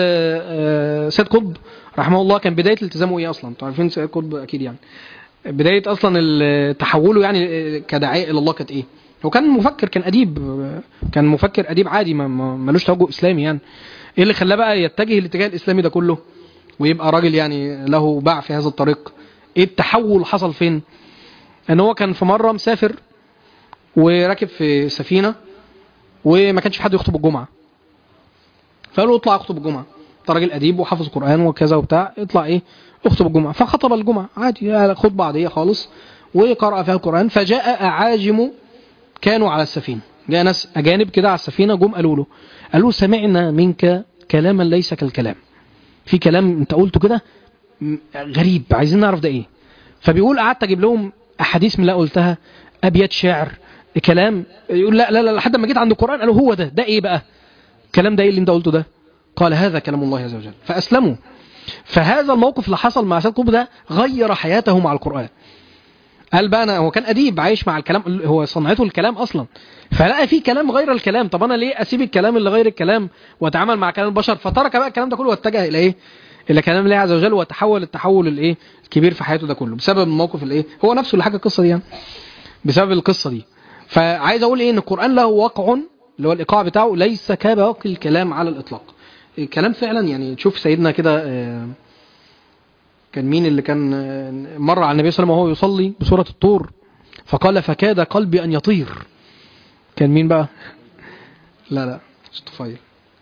سيد قطب رحمه الله كان بداية التزامه إيه أصلا؟ تعرفين سيد قطب أكيد يعني بداية أصلا تحوله يعني كداعية إلى الله كانت إيه؟ هو كان مفكر، كان أديب، كان مفكر أديب عادي ما ملوش توجه إسلامي. يعني إيه اللي خلاه بقى يتجه الاتجاه الإسلامي ده كله ويبقى راجل يعني له باع في هذا الطريق؟ إيه التحول حصل فين؟ إن هو كان في مرة مسافر وراكب في سفينة وما كانش في حد يخطب الجمعة، فقالوا اطلع اخطب الجمعة، انت راجل اديب وحافظ قرآن وكذا وبتاع، اطلع ايه اخطب الجمعة. فخطب الجمعة عادي خطبة عادية خالص وقرأ فيها القرآن. فجاء أعاجم كانوا على السفينة، جاء ناس أجانب كده على السفينة جم قالوا له قالوا سمعنا منك كلاما ليس كالكلام، في كلام انت قلته كده غريب عايزين نعرف ده ايه. فبيقول قعدت اجيب لهم احاديث من اللي قلتها، ابيات شعر، كلام. يقول لا لا لا لحد ما جيت عند القرآن قالوا هو ده ده ايه بقى الكلام ده ايه اللي انت قلته ده؟ قال هذا كلام الله عز وجل، فأسلموا. فهذا الموقف اللي حصل مع سيد قطب ده غير حياته مع القرآن. قال بقى انا هو كان اديب عايش مع الكلام، هو صنعته الكلام اصلا، فلقى في كلام غير الكلام. طب انا ليه اسيب الكلام اللي غير الكلام واتعامل مع كلام البشر؟ فترك بقى الكلام ده كله واتجه الى ايه؟ الى كلام الله عز وجل، وتحول التحول الايه الكبير في حياته ده كله بسبب الموقف الايه، هو نفسه اللي حكى القصه دي يعني، بسبب القصه دي. فعايز اقول ايه، ان القران له وقع اللي هو الايقاع بتاعه ليس كباقي الكلام على الاطلاق. الكلام فعلا يعني، تشوف سيدنا كده كان مين اللي كان مر على النبي صلى الله عليه وسلم وهو يصلي بسوره الطور فقال فكاد قلبي ان يطير. كان مين بقى؟ لا لا مش طفيل،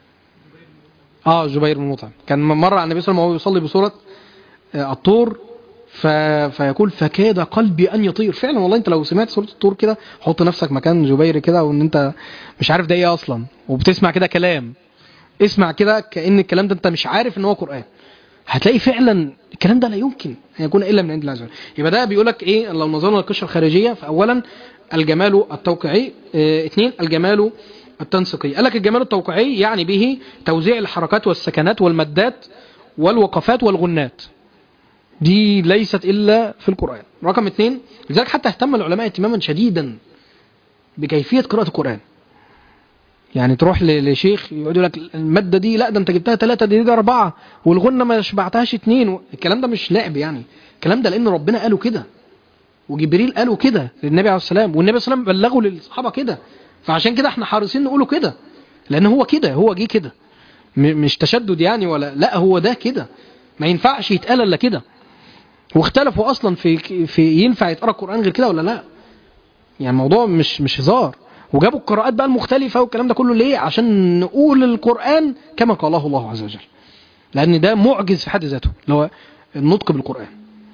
اه جبير بن مطعم. كان مر على النبي صلى الله عليه وسلم وهو يصلي بسوره الطور ف... فيقول فكاد قلبي ان يطير. فعلا والله انت لو سمعت سوره الطور كده، حط نفسك مكان جبير كده، وان انت مش عارف ده ايه اصلا، وبتسمع كده كلام، اسمع كده كأن الكلام ده انت مش عارف ان هو قرآن، هتلاقي فعلا الكلام ده لا يمكن ان يكون الا من عند الله عز وجل. يبقى ده بيقول لك ايه، لو نظرنا للقشره الخارجيه، فاولا الجمال التوقيعي، اه اثنين الجمال التنسيقي. قال لك الجمال التوقيعي يعني به توزيع الحركات والسكنات والمدات والوقفات والغنات، دي ليست الا في القرآن. رقم اثنين، لذلك حتى اهتم العلماء اهتماما شديدا بكيفيه قراءه القرآن. يعني تروح لشيخ يقول لك المادة دي لا ده انت جبتها ثلاثة، دي دي أربعة، والغنة ما شبعتهاش اتنين. الكلام ده مش لعب يعني، الكلام ده لأن ربنا قاله كده، وجبريل قاله كده للنبي عليه السلام، والنبي صلى الله عليه وسلم بلغه للصحابة كده. فعشان كده احنا حارسين نقوله كده، لأن هو كده، هو جه كده، مش تشدد يعني ولا لا، هو ده كده، ما ينفعش يتقال الا كده. واختلفوا أصلا في في ينفع يتقرأ القرآن غير كده ولا لا. يعني الموضوع مش مش هزار. وجابوا القراءات بقى المختلفة والكلام ده كله ليه؟ عشان نقول القرآن كما قاله الله عز وجل، لأن ده معجز في حد ذاته اللي هو النطق بالقرآن.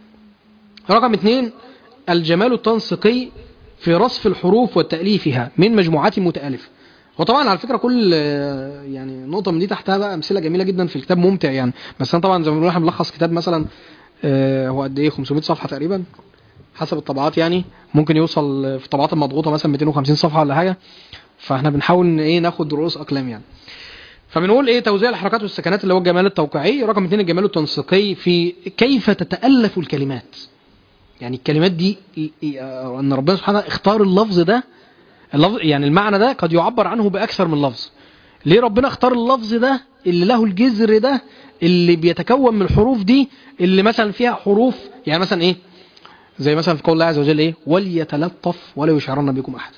رقم اثنين الجمال التنسيقي في رصف الحروف وتأليفها من مجموعات متآلفة. وطبعا على فكرة كل يعني نقطة من دي تحتها بقى أمثلة جميلة جدا في الكتاب، ممتع يعني. بس أنا طبعا زي ما بنقول احنا بنلخص كتاب مثلا هو قد إيه خمسمائة صفحة تقريبا حسب الطبعات، يعني ممكن يوصل في الطبعات المضغوطة مثلا مئتين وخمسين صفحة ولا حاجة. فاحنا بنحاول ان ايه ناخد رؤوس اقلام يعني. فبنقول ايه توزيع الحركات والسكنات اللي هو الجمال التوقيعي. رقم اثنين الجمال التنسيقي في كيف تتألف الكلمات. يعني الكلمات دي ان ربنا سبحانه اختار اللفظ ده، اللفظ يعني المعنى ده قد يعبر عنه باكثر من لفظ. ليه ربنا اختار اللفظ ده اللي له الجذر ده اللي بيتكون من الحروف دي اللي مثلا فيها حروف، يعني مثلا ايه زي مثلا في قول الله عز وجل ايه وليتلطف ولا يشعرن بكم احد.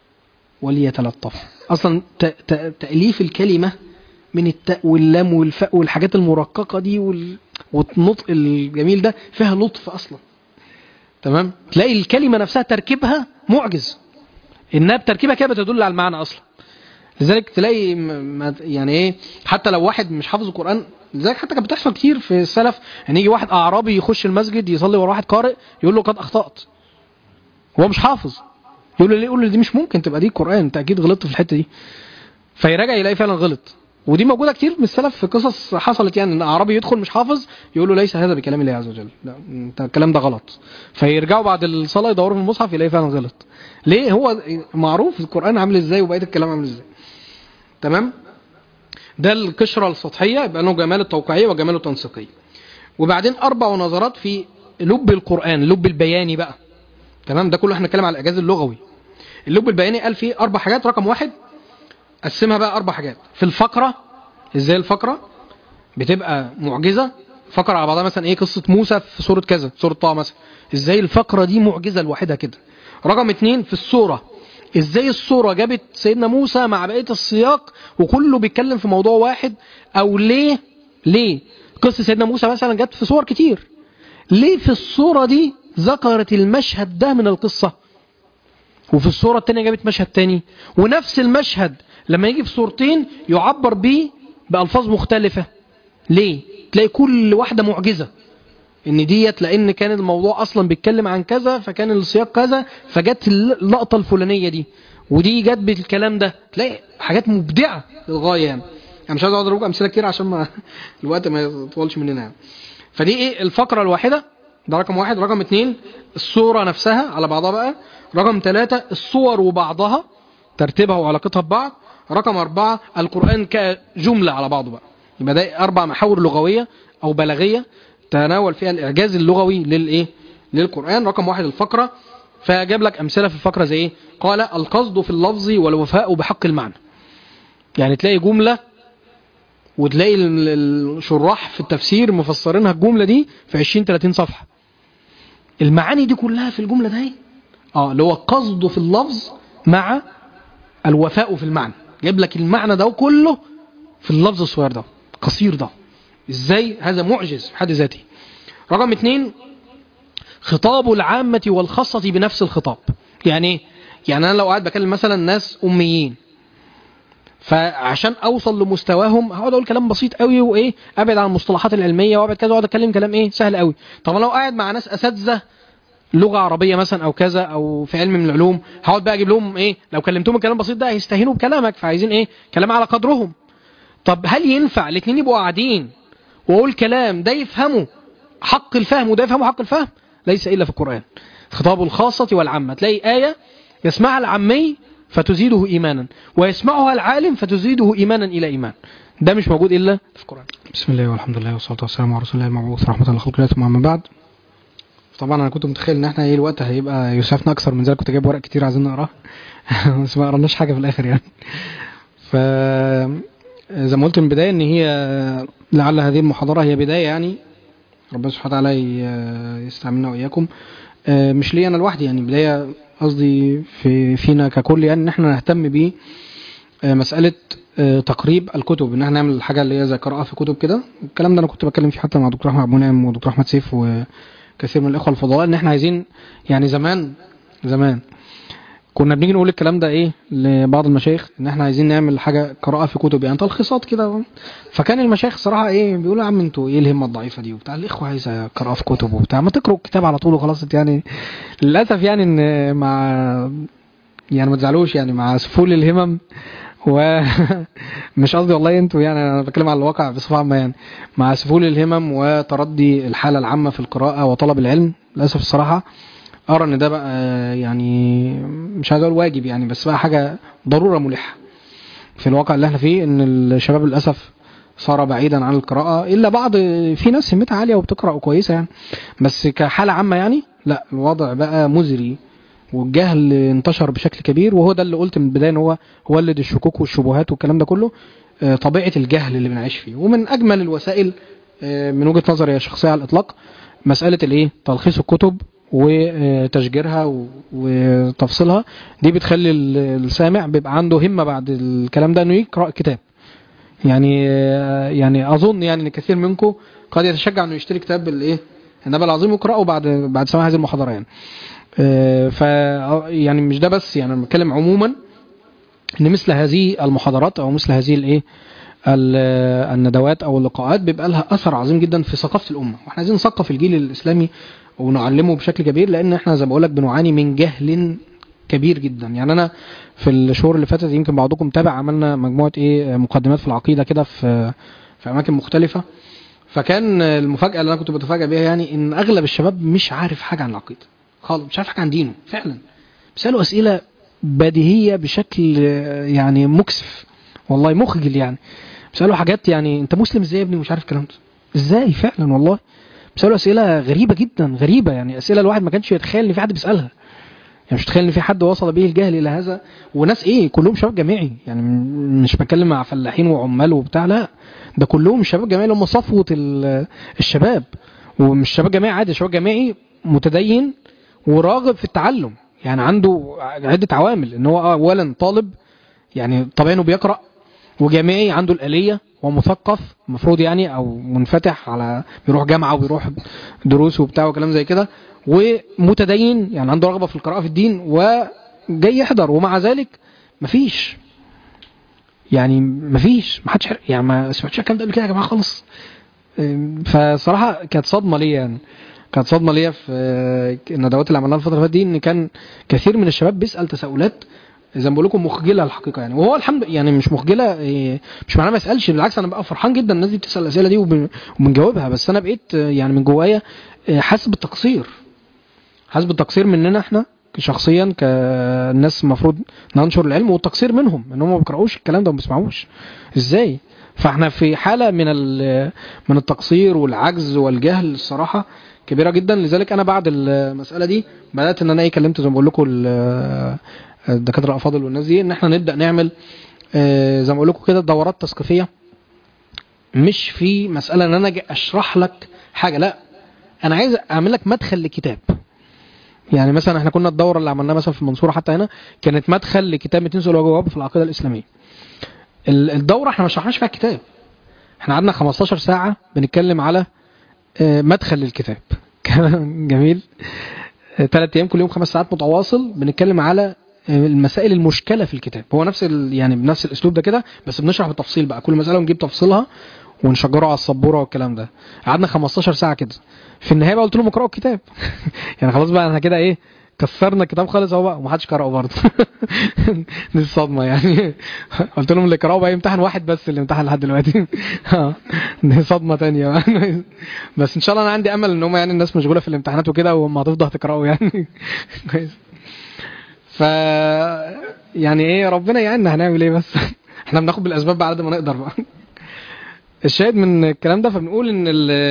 وليتلطف اصلا تأليف الكلمة من التاء واللام والفاء والحاجات المرققة دي والنطق الجميل ده فيها لطف اصلا. تمام، تلاقي الكلمة نفسها تركيبها معجز، انها بتركيبها كده بتدل على المعنى اصلا. لذلك تلاقي يعني ايه حتى لو واحد مش حافظ القرآن، لذلك حتى كانت بتحصل كتير في السلف ان يجي واحد اعرابي يخش المسجد يصلي ورا واحد قارئ يقول له قد اخطأت، هو مش حافظ، يقول له ليه؟ يقول له دي مش ممكن تبقى دي قرآن، انت اكيد غلطت في الحتة دي. فيراجع يلاقي فعلا غلط. ودي موجودة كتير من السلف في قصص حصلت، يعني ان اعرابي يدخل مش حافظ يقول له ليس هذا بكلام الله عز وجل، لا انت الكلام ده غلط. فيرجعوا بعد الصلاة يدوروا في المصحف يلاقي فعلا غلط. ليه؟ هو معروف القرآن عامل ازاي وبقية الكلام عامل ازاي. تمام، ده القشرة السطحية، يبقى له جمال التوقيعي وجمال التنسيقي. وبعدين اربع نظرات في لب القرآن، لب البياني بقى. تمام، ده كله احنا نتكلم على الاعجاز اللغوي. اللب البياني قال فيه اربع حاجات. رقم واحد قسمها بقى اربع حاجات. في الفقرة، ازاي الفقرة بتبقى معجزة، فقرة على بعضها، مثلا ايه قصة موسى في سورة كذا، سورة طه مثلا، ازاي الفقرة دي معجزة لوحدها كده. رقم اتنين في السورة، ازاي السورة جابت سيدنا موسى مع بقية السياق وكله بيتكلم في موضوع واحد، او ليه ليه قصة سيدنا موسى مثلا جت في صور كتير، ليه في الصورة دي ذكرت المشهد ده من القصة وفي الصورة التانية جابت مشهد تاني، ونفس المشهد لما يجي في صورتين يعبر بيه بألفاظ مختلفة. ليه؟ تلاقي كل واحدة معجزة، ان ديت لان كان الموضوع اصلا بيتكلم عن كذا فكان السياق كذا فجت اللقطة الفلانية دي، ودي جت بالكلام ده. تلاقي حاجات مبدعة للغاية يعني. انا مش عايز اقعد اضرب امثله كتير عشان ما الوقت ما يطولش مننا يعني. فدي ايه الفقرة الواحدة، ده رقم واحد. رقم اتنين الصورة نفسها على بعضها بقى. رقم ثلاثة الصور وبعضها ترتيبها وعلاقتها ببعض. رقم أربعة القرآن كجملة على بعضه بقى. يبقى ده أربع محاور لغوية أو بلاغية تناول فيها الإعجاز اللغوي للإيه؟ للقرآن. رقم واحد الفقرة، فجاب لك امثله في الفقره زي ايه؟ قال القصد في اللفظ والوفاء بحق المعنى. يعني تلاقي جمله وتلاقي الشراح في التفسير مفسرينها الجمله دي في عشرين ثلاثين صفحه، المعاني دي كلها في الجمله دي اه اللي هو القصد في اللفظ مع الوفاء في المعنى. جايب لك المعنى ده كله في اللفظ الصغير ده قصير ده. ازاي؟ هذا معجز في حد ذاته. رقم اثنين، خطاب العامة والخاصة بنفس الخطاب. يعني ايه؟ يعني انا لو قاعد بكلم مثلا ناس اميين، فعشان اوصل لمستواهم هقعد اقول كلام بسيط قوي وايه، ابعد عن المصطلحات العلميه وابعد كذا، واقعد اتكلم كلام ايه سهل قوي. طب لو قاعد مع ناس اساتذه لغه عربيه مثلا او كذا او في علم من العلوم، هقعد بقى اجيب لهم ايه، لو كلمتهم الكلام بسيط ده هيستهينوا بكلامك، فعايزين ايه، كلام على قدرهم. طب هل ينفع الاثنين يبقوا قاعدين واقول كلام ده يفهمه حق الفهم وده يفهمه حق الفهم؟ ليس الا في القران. خطاب الخاصه والعامه، تلاقي ايه يسمعها العامي فتزيده ايمانا، ويسمعها العالم فتزيده ايمانا الى ايمان. ده مش موجود الا في القران. بسم الله والحمد لله والصلاه والسلام على رسول الله المبعوث رحمه الله لخلق الله، ثم اما بعد. طبعا انا كنت متخيل ان احنا ايه الوقت هيبقى يسعفنا اكثر من ذلك، كنت جايب ورق كتير عايزين نقراه بس ما قرناش حاجه في الاخر يعني. ف زي ما قلت من البدايه ان هي لعل هذه المحاضره هي بدايه، يعني ربنا سبحانه وتعالى يستعملنا واياكم، مش لي انا لوحدي، يعني بدايه قصدي في فينا ككل، يعني ان احنا نهتم ب مساله تقريب الكتب، ان احنا نعمل حاجه اللي هي زي قراءه في كتب كده. الكلام ده انا كنت بتكلم فيه حتى مع دكتور احمد ابو نعم ودكتور احمد سيف وكثير من الاخوه الفضلاء، ان احنا عايزين يعني زمان زمان كنا بنيجي نقول الكلام ده ايه لبعض المشايخ، ان احنا عايزين نعمل حاجه قراءه في كتب، يعني تلخيصات كده. فكان المشايخ صراحه ايه بيقولوا يا عم انتوا ايه الهمه الضعيفه دي وبتاع، الاخوه عايزه قراءه في كتب وبتاع، ما تقروا الكتاب على طول وخلاص. يعني للاسف يعني ان مع يعني ما تزعلوش يعني مع سفول الهمم ومش قصدي والله انتوا، يعني انا بتكلم على الواقع بصفه عامه، يعني مع سفول الهمم وتردي الحاله العامه في القراءه وطلب العلم، للاسف الصراحه ارى ان ده بقى يعني مش عايز اقول واجب يعني، بس بقى حاجه ضروره ملحه في الواقع اللي احنا فيه، ان الشباب للاسف صار بعيدا عن القراءه، الا بعض في ناس همتها عاليه وبتقرا كويسه يعني، بس كحاله عامه يعني لا، الوضع بقى مزري والجهل انتشر بشكل كبير. وهو ده اللي قلت من البدايه ان هو ولد الشكوك والشبهات والكلام ده كله، طبيعه الجهل اللي بنعيش فيه. ومن اجمل الوسائل من وجهه نظري الشخصيه على الاطلاق مساله الايه، تلخيص الكتب وتشجيرها وتفصيلها، دي بتخلي السامع بيبقى عنده همة بعد الكلام ده انه يقرأ كتاب. يعني يعني اظن يعني ان كثير منكم قد يتشجع انه يشتري كتاب الايه النبي العظيم ويقرأه بعد بعد سماع هذه المحاضرة يعني. ف يعني مش ده بس، يعني انا بتكلم عموما ان مثل هذه المحاضرات او مثل هذه الايه الندوات او اللقاءات بيبقى لها اثر عظيم جدا في ثقافة الامة، واحنا عايزين نثقف الجيل الاسلامي ونعلمه بشكل كبير، لان احنا زي ما بقول لك بنعاني من جهل كبير جدا. يعني انا في الشهور اللي فاتت يمكن بعضكم تابع، عملنا مجموعه ايه مقدمات في العقيده كده في في اماكن مختلفه، فكان المفاجاه اللي انا كنت بتفاجئ بيها يعني ان اغلب الشباب مش عارف حاجه عن العقيده خالص، مش عارف حاجه عن دينه فعلا. بيسالوا اسئله بديهيه بشكل يعني مكسف والله، مخجل يعني. بيسالوا حاجات يعني انت مسلم ازاي يا ابني، مش عارف الكلام ده ازاي فعلا والله. بيسألوا أسئلة غريبة جدا، غريبة يعني، أسئلة الواحد ما كانش يتخيل إن في حد بيسألها، يعني مش تخيل إن في حد وصل به الجهل إلى هذا. وناس إيه كلهم شباب جامعي، يعني مش بتكلم مع فلاحين وعمال وبتاع، لا ده كلهم شباب جامعي، هم صفوة الشباب، ومش شباب جامعي عادي، شباب جامعي متدين وراغب في التعلم، يعني عنده عدة عوامل، إن هو أولا طالب يعني طبيعي إنه بيقرأ، وجامعي عنده الآلية ومثقف المفروض يعني، او منفتح على بيروح جامعه وبيروح دروس وبتاع وكلام زي كده، ومتدين يعني عنده رغبه في القراءه في الدين وجاي يحضر، ومع ذلك مفيش يعني مفيش ما حدش يعني ما سمعتش الكلام ده قبل كده يا جماعه خالص. فصراحه كانت صدمه ليا، يعني كانت صدمه ليا في الندوات اللي عملناها الفتره اللي فاتت دي، ان كان كثير من الشباب بيسال تساؤلات زي ما بقول لكم مخجله الحقيقه يعني. وهو الحمد يعني مش مخجله، مش معناه ما يسالش، بالعكس انا بقى فرحان جدا الناس دي بتسال الاسئله دي وبنجاوبها، بس انا بقيت يعني من جوايا حاسس بالتقصير، حاسس بالتقصير مننا احنا شخصيا كالناس المفروض ننشر العلم، والتقصير منهم ان هم ما بيقراوش الكلام ده وما بيسمعوش ازاي. فاحنا في حاله من من التقصير والعجز والجهل الصراحه كبيره جدا. لذلك انا بعد المساله دي بدات ان انا ايه كلمت زي ما بقول لكم الدكاتره الافاضل والناس دي ان احنا نبدا نعمل زي ما بقول لكم كده دورات تثقيفيه، مش في مساله ان انا اجي اشرح لك حاجه، لا انا عايز اعمل لك مدخل لكتاب. يعني مثلا احنا كنا الدوره اللي عملناها مثلا في المنصوره حتى هنا كانت مدخل لكتاب مئتين سؤال وجواب في العقيده الاسلاميه. الدوره احنا ما شرحناش فيها الكتاب، احنا قعدنا خمستاشر ساعه بنتكلم على مدخل للكتاب. جميل. ثلاث ايام كل يوم خمس ساعات متواصل بنتكلم على المسائل المشكله في الكتاب. هو نفس يعني بنفس الاسلوب ده كده، بس بنشرح بالتفصيل بقى كل مساله ونجيب تفصيلها ونشجره على السبوره والكلام ده. قعدنا خمستاشر ساعه كده. في النهايه بقى قلت لهم اقراوا الكتاب. يعني خلاص بقى احنا كده ايه كسرنا الكتاب خالص اهو بقى ومحدش قرأه برضه. دي الصدمه يعني. قلت لهم اللي قرأوا بقى يمتحن واحد بس اللي امتحن لحد دلوقتي. دي صدمه ثانيه. بس ان شاء الله انا عندي امل ان هم يعني الناس مشغوله في الامتحانات وكده وهم هتفضل تقرأوا يعني. كويس. ف يعني ايه ربنا يعيننا، هنعمل ايه بس. احنا بناخد بالاسباب بعد ما نقدر بقى. الشاهد من الكلام ده فبنقول ان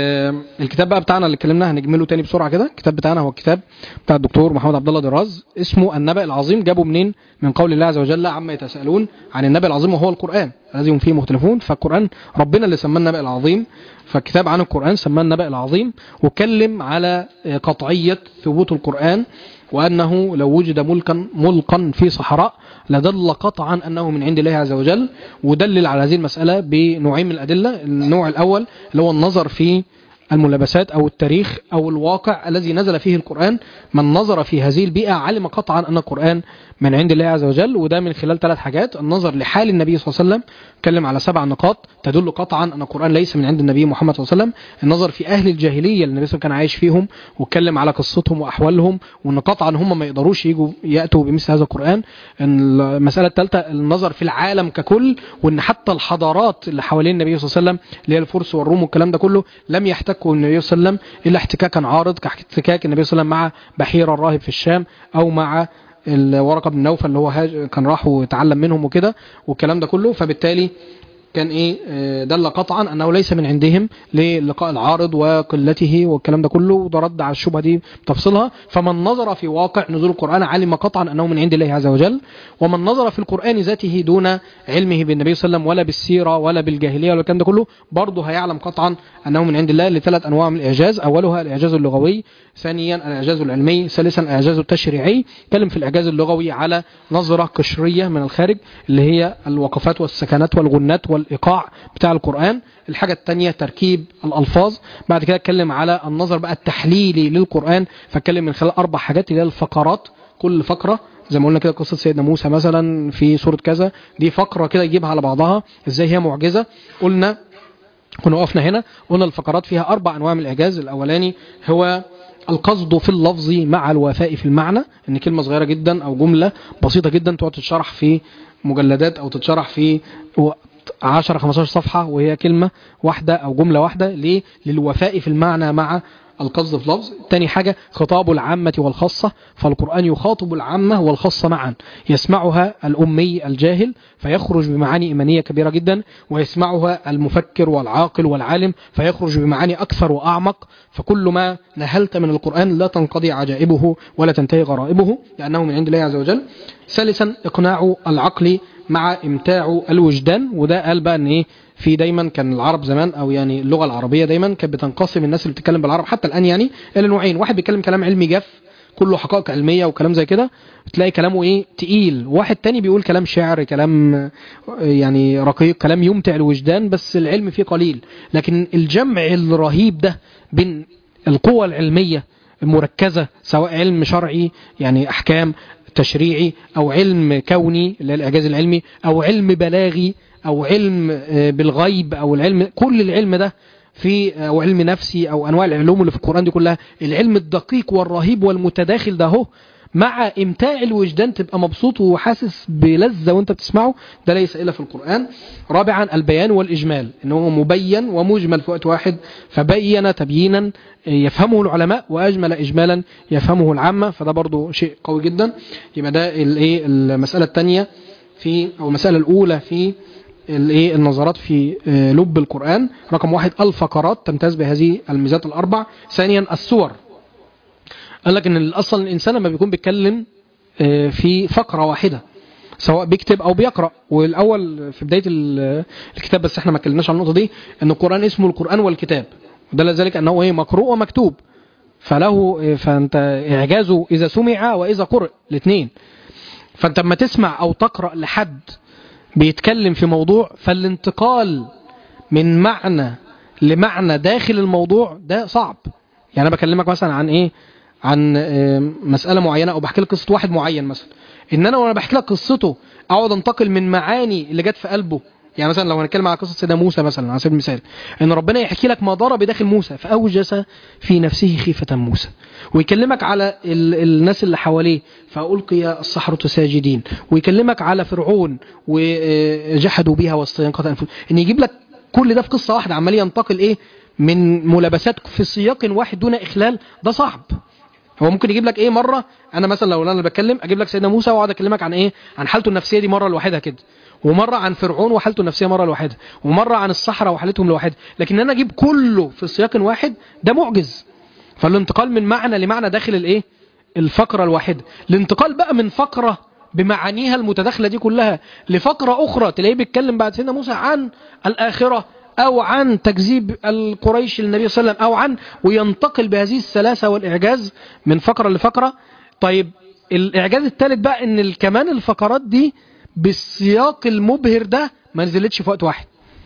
الكتاب بقى بتاعنا اللي اتكلمنا هنجمله تاني بسرعه كده. الكتاب بتاعنا هو الكتاب بتاع الدكتور محمد عبد الله دراز اسمه النبأ العظيم. جابه منين؟ من قول الله عز وجل عما يتساءلون عن النبأ العظيم، وهو القرآن الذي هم فيه مختلفون. فالقرآن ربنا اللي سماه النبأ العظيم، فالكتاب عن القرآن سماه النبأ العظيم، واتكلم على قطعيه ثبوت القرآن، وأنه لو وجد ملكا ملقا في صحراء لدل قطعا أنه من عند الله عز وجل. ودلل على هذه المسألة بنوعين من الأدلة. النوع الأول اللي هو النظر في الملابسات أو التاريخ أو الواقع الذي نزل فيه القرآن. من نظر في هذه البيئة علم قطعا أن القرآن من عند الله عز وجل، وده من خلال ثلاث حاجات. النظر لحال النبي صلى الله عليه وسلم، اتكلم على سبع نقاط تدل قطعا أن القرآن ليس من عند النبي محمد صلى الله على وسلم. النظر في أهل الجاهلية اللي النبي صلى الله عليه وسلم كان عايش فيهم، واتكلم على قصتهم وأحوالهم، وأن قطعا هم ما يقدروش يجوا يأتوا بمثل هذا القرآن. المسألة الثالثة النظر في العالم ككل، وأن حتى الحضارات اللي حوالين النبي صلى الله عليه وسلم اللي هي الفرس والروم والكلام ده كله لم يحتكوا النبي صلى الله عليه وسلم إلا احتكاكا عارض، كاحتكاك النبي صلى الله عليه وسلم مع بحير الراهب في الشام، أو مع الورقة بن نوفل اللي هو كان راح وتعلم منهم وكده والكلام ده كله. فبالتالي كان ايه دل قطعا انه ليس من عندهم للقاء العارض وقلته والكلام ده كله، وده رد على الشبهه دي تفصيلها. فمن نظر في واقع نزول القرآن علم قطعا انه من عند الله عز وجل. ومن نظر في القرآن ذاته دون علمه بالنبي صلى الله عليه وسلم ولا بالسيره ولا بالجاهليه ولا الكلام ده كله برضه هيعلم قطعا انه من عند الله لثلاث انواع من الاعجاز. اولها الاعجاز اللغوي، ثانيا الاعجاز العلمي، ثالثا الاعجاز التشريعي. اتكلم في الاعجاز اللغوي على نظره قشريه من الخارج اللي هي الوقفات والسكنات والغنات والإيقاع بتاع القرآن. الحاجة الثانية تركيب الألفاظ. بعد كده اتكلم على النظر بقى التحليلي للقرآن، فاتكلم من خلال أربع حاجات اللي هي الفقرات. كل فقرة زي ما قلنا كده قصة سيدنا موسى مثلا في سورة كذا، دي فقرة كده يجيبها على بعضها ازاي هي معجزة. قلنا كنا وقفنا هنا قلنا الفقرات فيها أربع أنواع من الإعجاز. الأولاني هو القصد في اللفظ مع الوفاء في المعنى، ان كلمة صغيرة جدا أو جملة بسيطة جدا تقعد تتشرح في مجلدات أو تتشرح في عشرة خمستاشر صفحة وهي كلمة واحدة أو جملة واحدة. ليه؟ للوفاء في المعنى مع القصد في لفظ. تاني حاجة خطاب العامة والخاصة، فالقرآن يخاطب العامة والخاصة معا، يسمعها الأمي الجاهل فيخرج بمعاني إيمانية كبيرة جدا، ويسمعها المفكر والعاقل والعالم فيخرج بمعاني أكثر وأعمق. فكل ما نهلت من القرآن لا تنقضي عجائبه ولا تنتهي غرائبه لأنه من عند الله عز وجل. ثالثا إقناع العقل مع إمتاع الوجدان. وده قال بقى ان ايه في دايما كان العرب زمان او يعني اللغة العربية دايما كانت بتنقسم الناس اللي بتتكلم بالعرب حتى الآن يعني الى نوعين. واحد بيتكلم كلام علمي جاف كله حقائق علمية وكلام زي كده تلاقي كلامه ايه تقيل. واحد تاني بيقول كلام شعر، كلام يعني رقيق، كلام يمتع الوجدان بس العلم فيه قليل. لكن الجمع الرهيب ده بين القوة العلمية المركزة سواء علم شرعي يعني أحكام تشريعي أو علم كوني اللي هو الإعجاز العلمي أو علم بلاغي أو علم بالغيب أو العلم، كل العلم ده في أو علم نفسي أو أنواع العلوم اللي في القرآن دي كلها، العلم الدقيق والرهيب والمتداخل ده هو مع إمتاع الوجدان تبقى مبسوط وحاسس بلذة وانت بتسمعه، ده ليس إلا في القرآن. رابعا البيان والإجمال، إنه مبين ومجمل في وقت واحد، فبين تبيينا يفهمه العلماء وأجمل إجمالا يفهمه العامة، فده برضو شيء قوي جدا. يبقى ده الايه المسألة الثانية في أو المسألة الأولى في الايه النظرات في لب القرآن. رقم واحد الفقرات تمتاز بهذه الميزات الأربع. ثانيا السور، قال لك ان اصلا الانسان لما بيكون بيتكلم في فقره واحده سواء بيكتب او بيقرا، والاول في بدايه الكتاب بس احنا ما اتكلمناش عن النقطه دي، ان القران اسمه القران والكتاب، ودل ذلك انه ايه مقروء ومكتوب، فله فانت اعجازه اذا سمع واذا قرئ الاثنين. فانت لما تسمع او تقرا لحد بيتكلم في موضوع، فالانتقال من معنى لمعنى داخل الموضوع ده صعب. يعني انا بكلمك مثلا عن ايه، عن مسألة معينة، أو بحكي لك قصة واحد معين مثلا، إن أنا وأنا بحكي لك قصته أقعد أنتقل من معاني اللي جت في قلبه. يعني مثلا لو هنتكلم على قصة سيدنا موسى مثلا على سبيل المثال، إن ربنا يحكي لك ما ضرب بداخل موسى فأوجس في نفسه خيفة موسى، ويكلمك على ال الناس اللي حواليه فألقي السحرة ساجدين، ويكلمك على فرعون وجحدوا بها واستيقظت أنفسهم، إن يجيب لك كل ده في قصة واحدة عمال ينتقل إيه من ملابسات في سياق واحد دون إخلال. ده صعب. هو ممكن يجيب لك ايه مره، انا مثلا لو انا بتكلم اجيب لك سيدنا موسى واقعد اكلمك عن ايه، عن حالته النفسيه دي مره لوحدها كده، ومره عن فرعون وحالته النفسيه مره لوحدها، ومره عن الصحراء وحالتهم لوحدها، لكن انا اجيب كله في سياق واحد ده معجز. فالانتقال من معنى لمعنى داخل الايه الفقره الواحده، الانتقال بقى من فقره بمعانيها المتداخله دي كلها لفقره اخرى تلاقيه بيتكلم بعد سيدنا موسى عن الاخره أو عن تكذيب القريش للنبي صلى الله عليه وسلم، أو عن وينتقل بهذه السلاسة والإعجاز من فقرة لفقرة. طيب الإعجاز الثالث بقى إن كمان الفقرات دي بالسياق المبهر ده ما نزلتش في وقت واحد.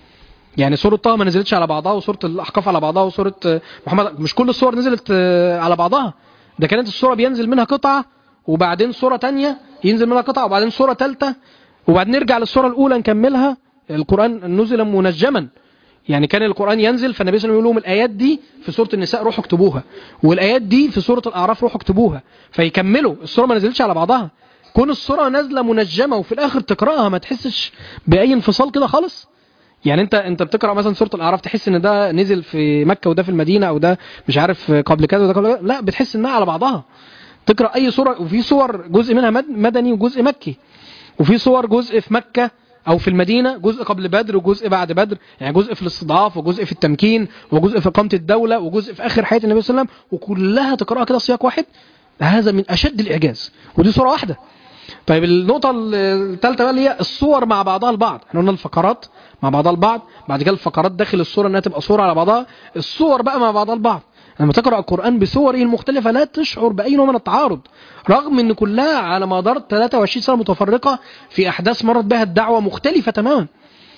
يعني سورة طه ما نزلتش على بعضها، وسورة الأحقاف على بعضها، وسورة محمد مش كل السور نزلت على بعضها، ده كانت السورة بينزل منها قطعة وبعدين سورة تانية ينزل منها قطعة وبعدين سورة ثالثة وبعدين نرجع للسورة الأولى نكملها. القرآن نزل منجما، يعني كان القرآن ينزل فالنبي صلى الله عليه وسلم يقول لهم الآيات دي في سورة النساء روحوا اكتبوها، والآيات دي في سورة الأعراف روحوا اكتبوها، فيكملوا. السورة ما نزلتش على بعضها، كون السورة نازلة منجمة وفي الآخر تقرأها ما تحسش بأي انفصال كده خالص. يعني انت انت بتقرأ مثلا سورة الأعراف تحس ان ده نزل في مكة وده في المدينة، او ده مش عارف قبل كذا وده قبل كذا، لا بتحس انها على بعضها. تقرأ أي سورة، وفي صور جزء منها مدني وجزء مكي، وفي صور جزء في مكة أو في المدينة، جزء قبل بدر وجزء بعد بدر، يعني جزء في الاستضعاف وجزء في التمكين وجزء في إقامة الدولة وجزء في آخر حياة النبي صلى الله عليه وسلم، وكلها تقرأها كده سياق واحد. هذا من أشد الإعجاز، ودي صورة واحدة. طيب النقطة الثالثة بقى اللي هي الصور مع بعضها البعض. احنا قلنا الفقرات مع بعضها البعض، بعد كده الفقرات داخل الصورة انها تبقى صورة على بعضها، الصور بقى مع بعضها البعض. لما تقرأ القرآن بصوره المختلفة لا تشعر بأي نوع من التعارض، رغم ان كلها على مدار ثلاثة وعشرين سنة متفرقة في أحداث مرت بها الدعوة مختلفة تماما.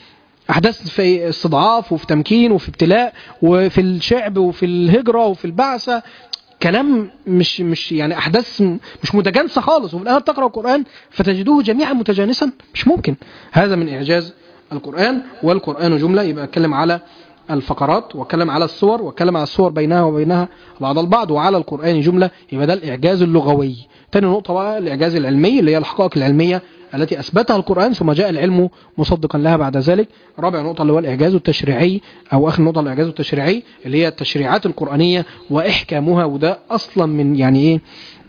أحداث في استضعاف وفي تمكين وفي ابتلاء وفي الشعب وفي الهجرة وفي البعثة، كلام مش مش يعني أحداث مش متجانسة خالص، وفي الآخر تقرأ القرآن فتجدوه جميعا متجانسا، مش ممكن. هذا من إعجاز القرآن. والقرآن جملة، يبقى أتكلم على الفقرات واتكلم على الصور واتكلم على الصور بينها وبينها بعض البعض، وعلى القرآن جملة، يبقى ده الإعجاز اللغوي. تاني نقطة بقى الإعجاز العلمي اللي هي الحقائق العلمية التي أثبتها القرآن ثم جاء العلم مصدقا لها بعد ذلك. رابع نقطة اللي هو الإعجاز التشريعي، أو آخر نقطة الإعجاز التشريعي اللي هي التشريعات القرآنية وإحكامها، وده أصلا من يعني إيه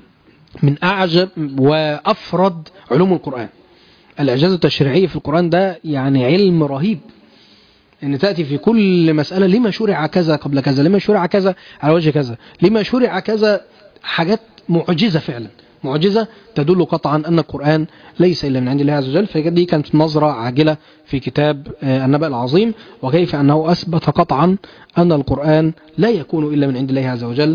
من أعجب وأفرد علوم القرآن. الإعجاز التشريعي في القرآن ده يعني علم رهيب، ان تأتي في كل مسألة لما شرع كذا قبل كذا، لما شرع كذا على وجه كذا، لما شرع كذا، حاجات معجزة فعلا، معجزة تدل قطعا أن القرآن ليس إلا من عند الله عز وجل. فدي كانت نظرة عاجلة في كتاب النبأ العظيم، وكيف أنه أثبت قطعا أن القرآن لا يكون إلا من عند الله عز وجل.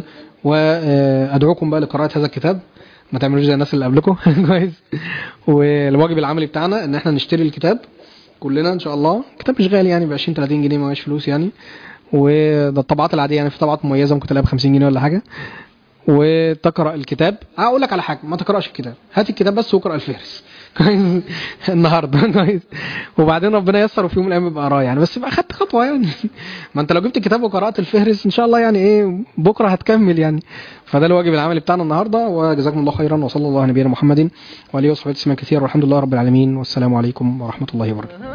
وأدعوكم بقى لقراءة هذا الكتاب، ما تعملوش زي الناس اللي قبلكم كويس. والواجب العملي بتاعنا ان احنا نشتري الكتاب كلنا ان شاء الله. كتاب مش غالي يعني ب عشرين ثلاثين جنيه، ما هوش فلوس يعني، وده الطبعات العاديه يعني، في طبعات مميزه ممكن تلاقيها ب خمسين جنيه ولا حاجه. وتقرأ الكتاب. هقول لك على حاجة، ما تقرأش الكتاب، هات الكتاب بس واقرأ الفهرس النهارده وبعدين ربنا ييسر وفي يوم من الايام يبقى قراه يعني، بس يبقى خدت خطوه يعني ما انت لو جبت الكتاب وقرات الفهرس ان شاء الله يعني ايه بكره هتكمل يعني. فده الواجب العملي بتاعنا النهارده، وجزاكم الله خيرا، وصلى الله على نبينا محمد وعلى اله وصحبه وسلم كثيرا، والحمد لله رب العالمين، والسلام عليكم ورحمه الله وبركاته.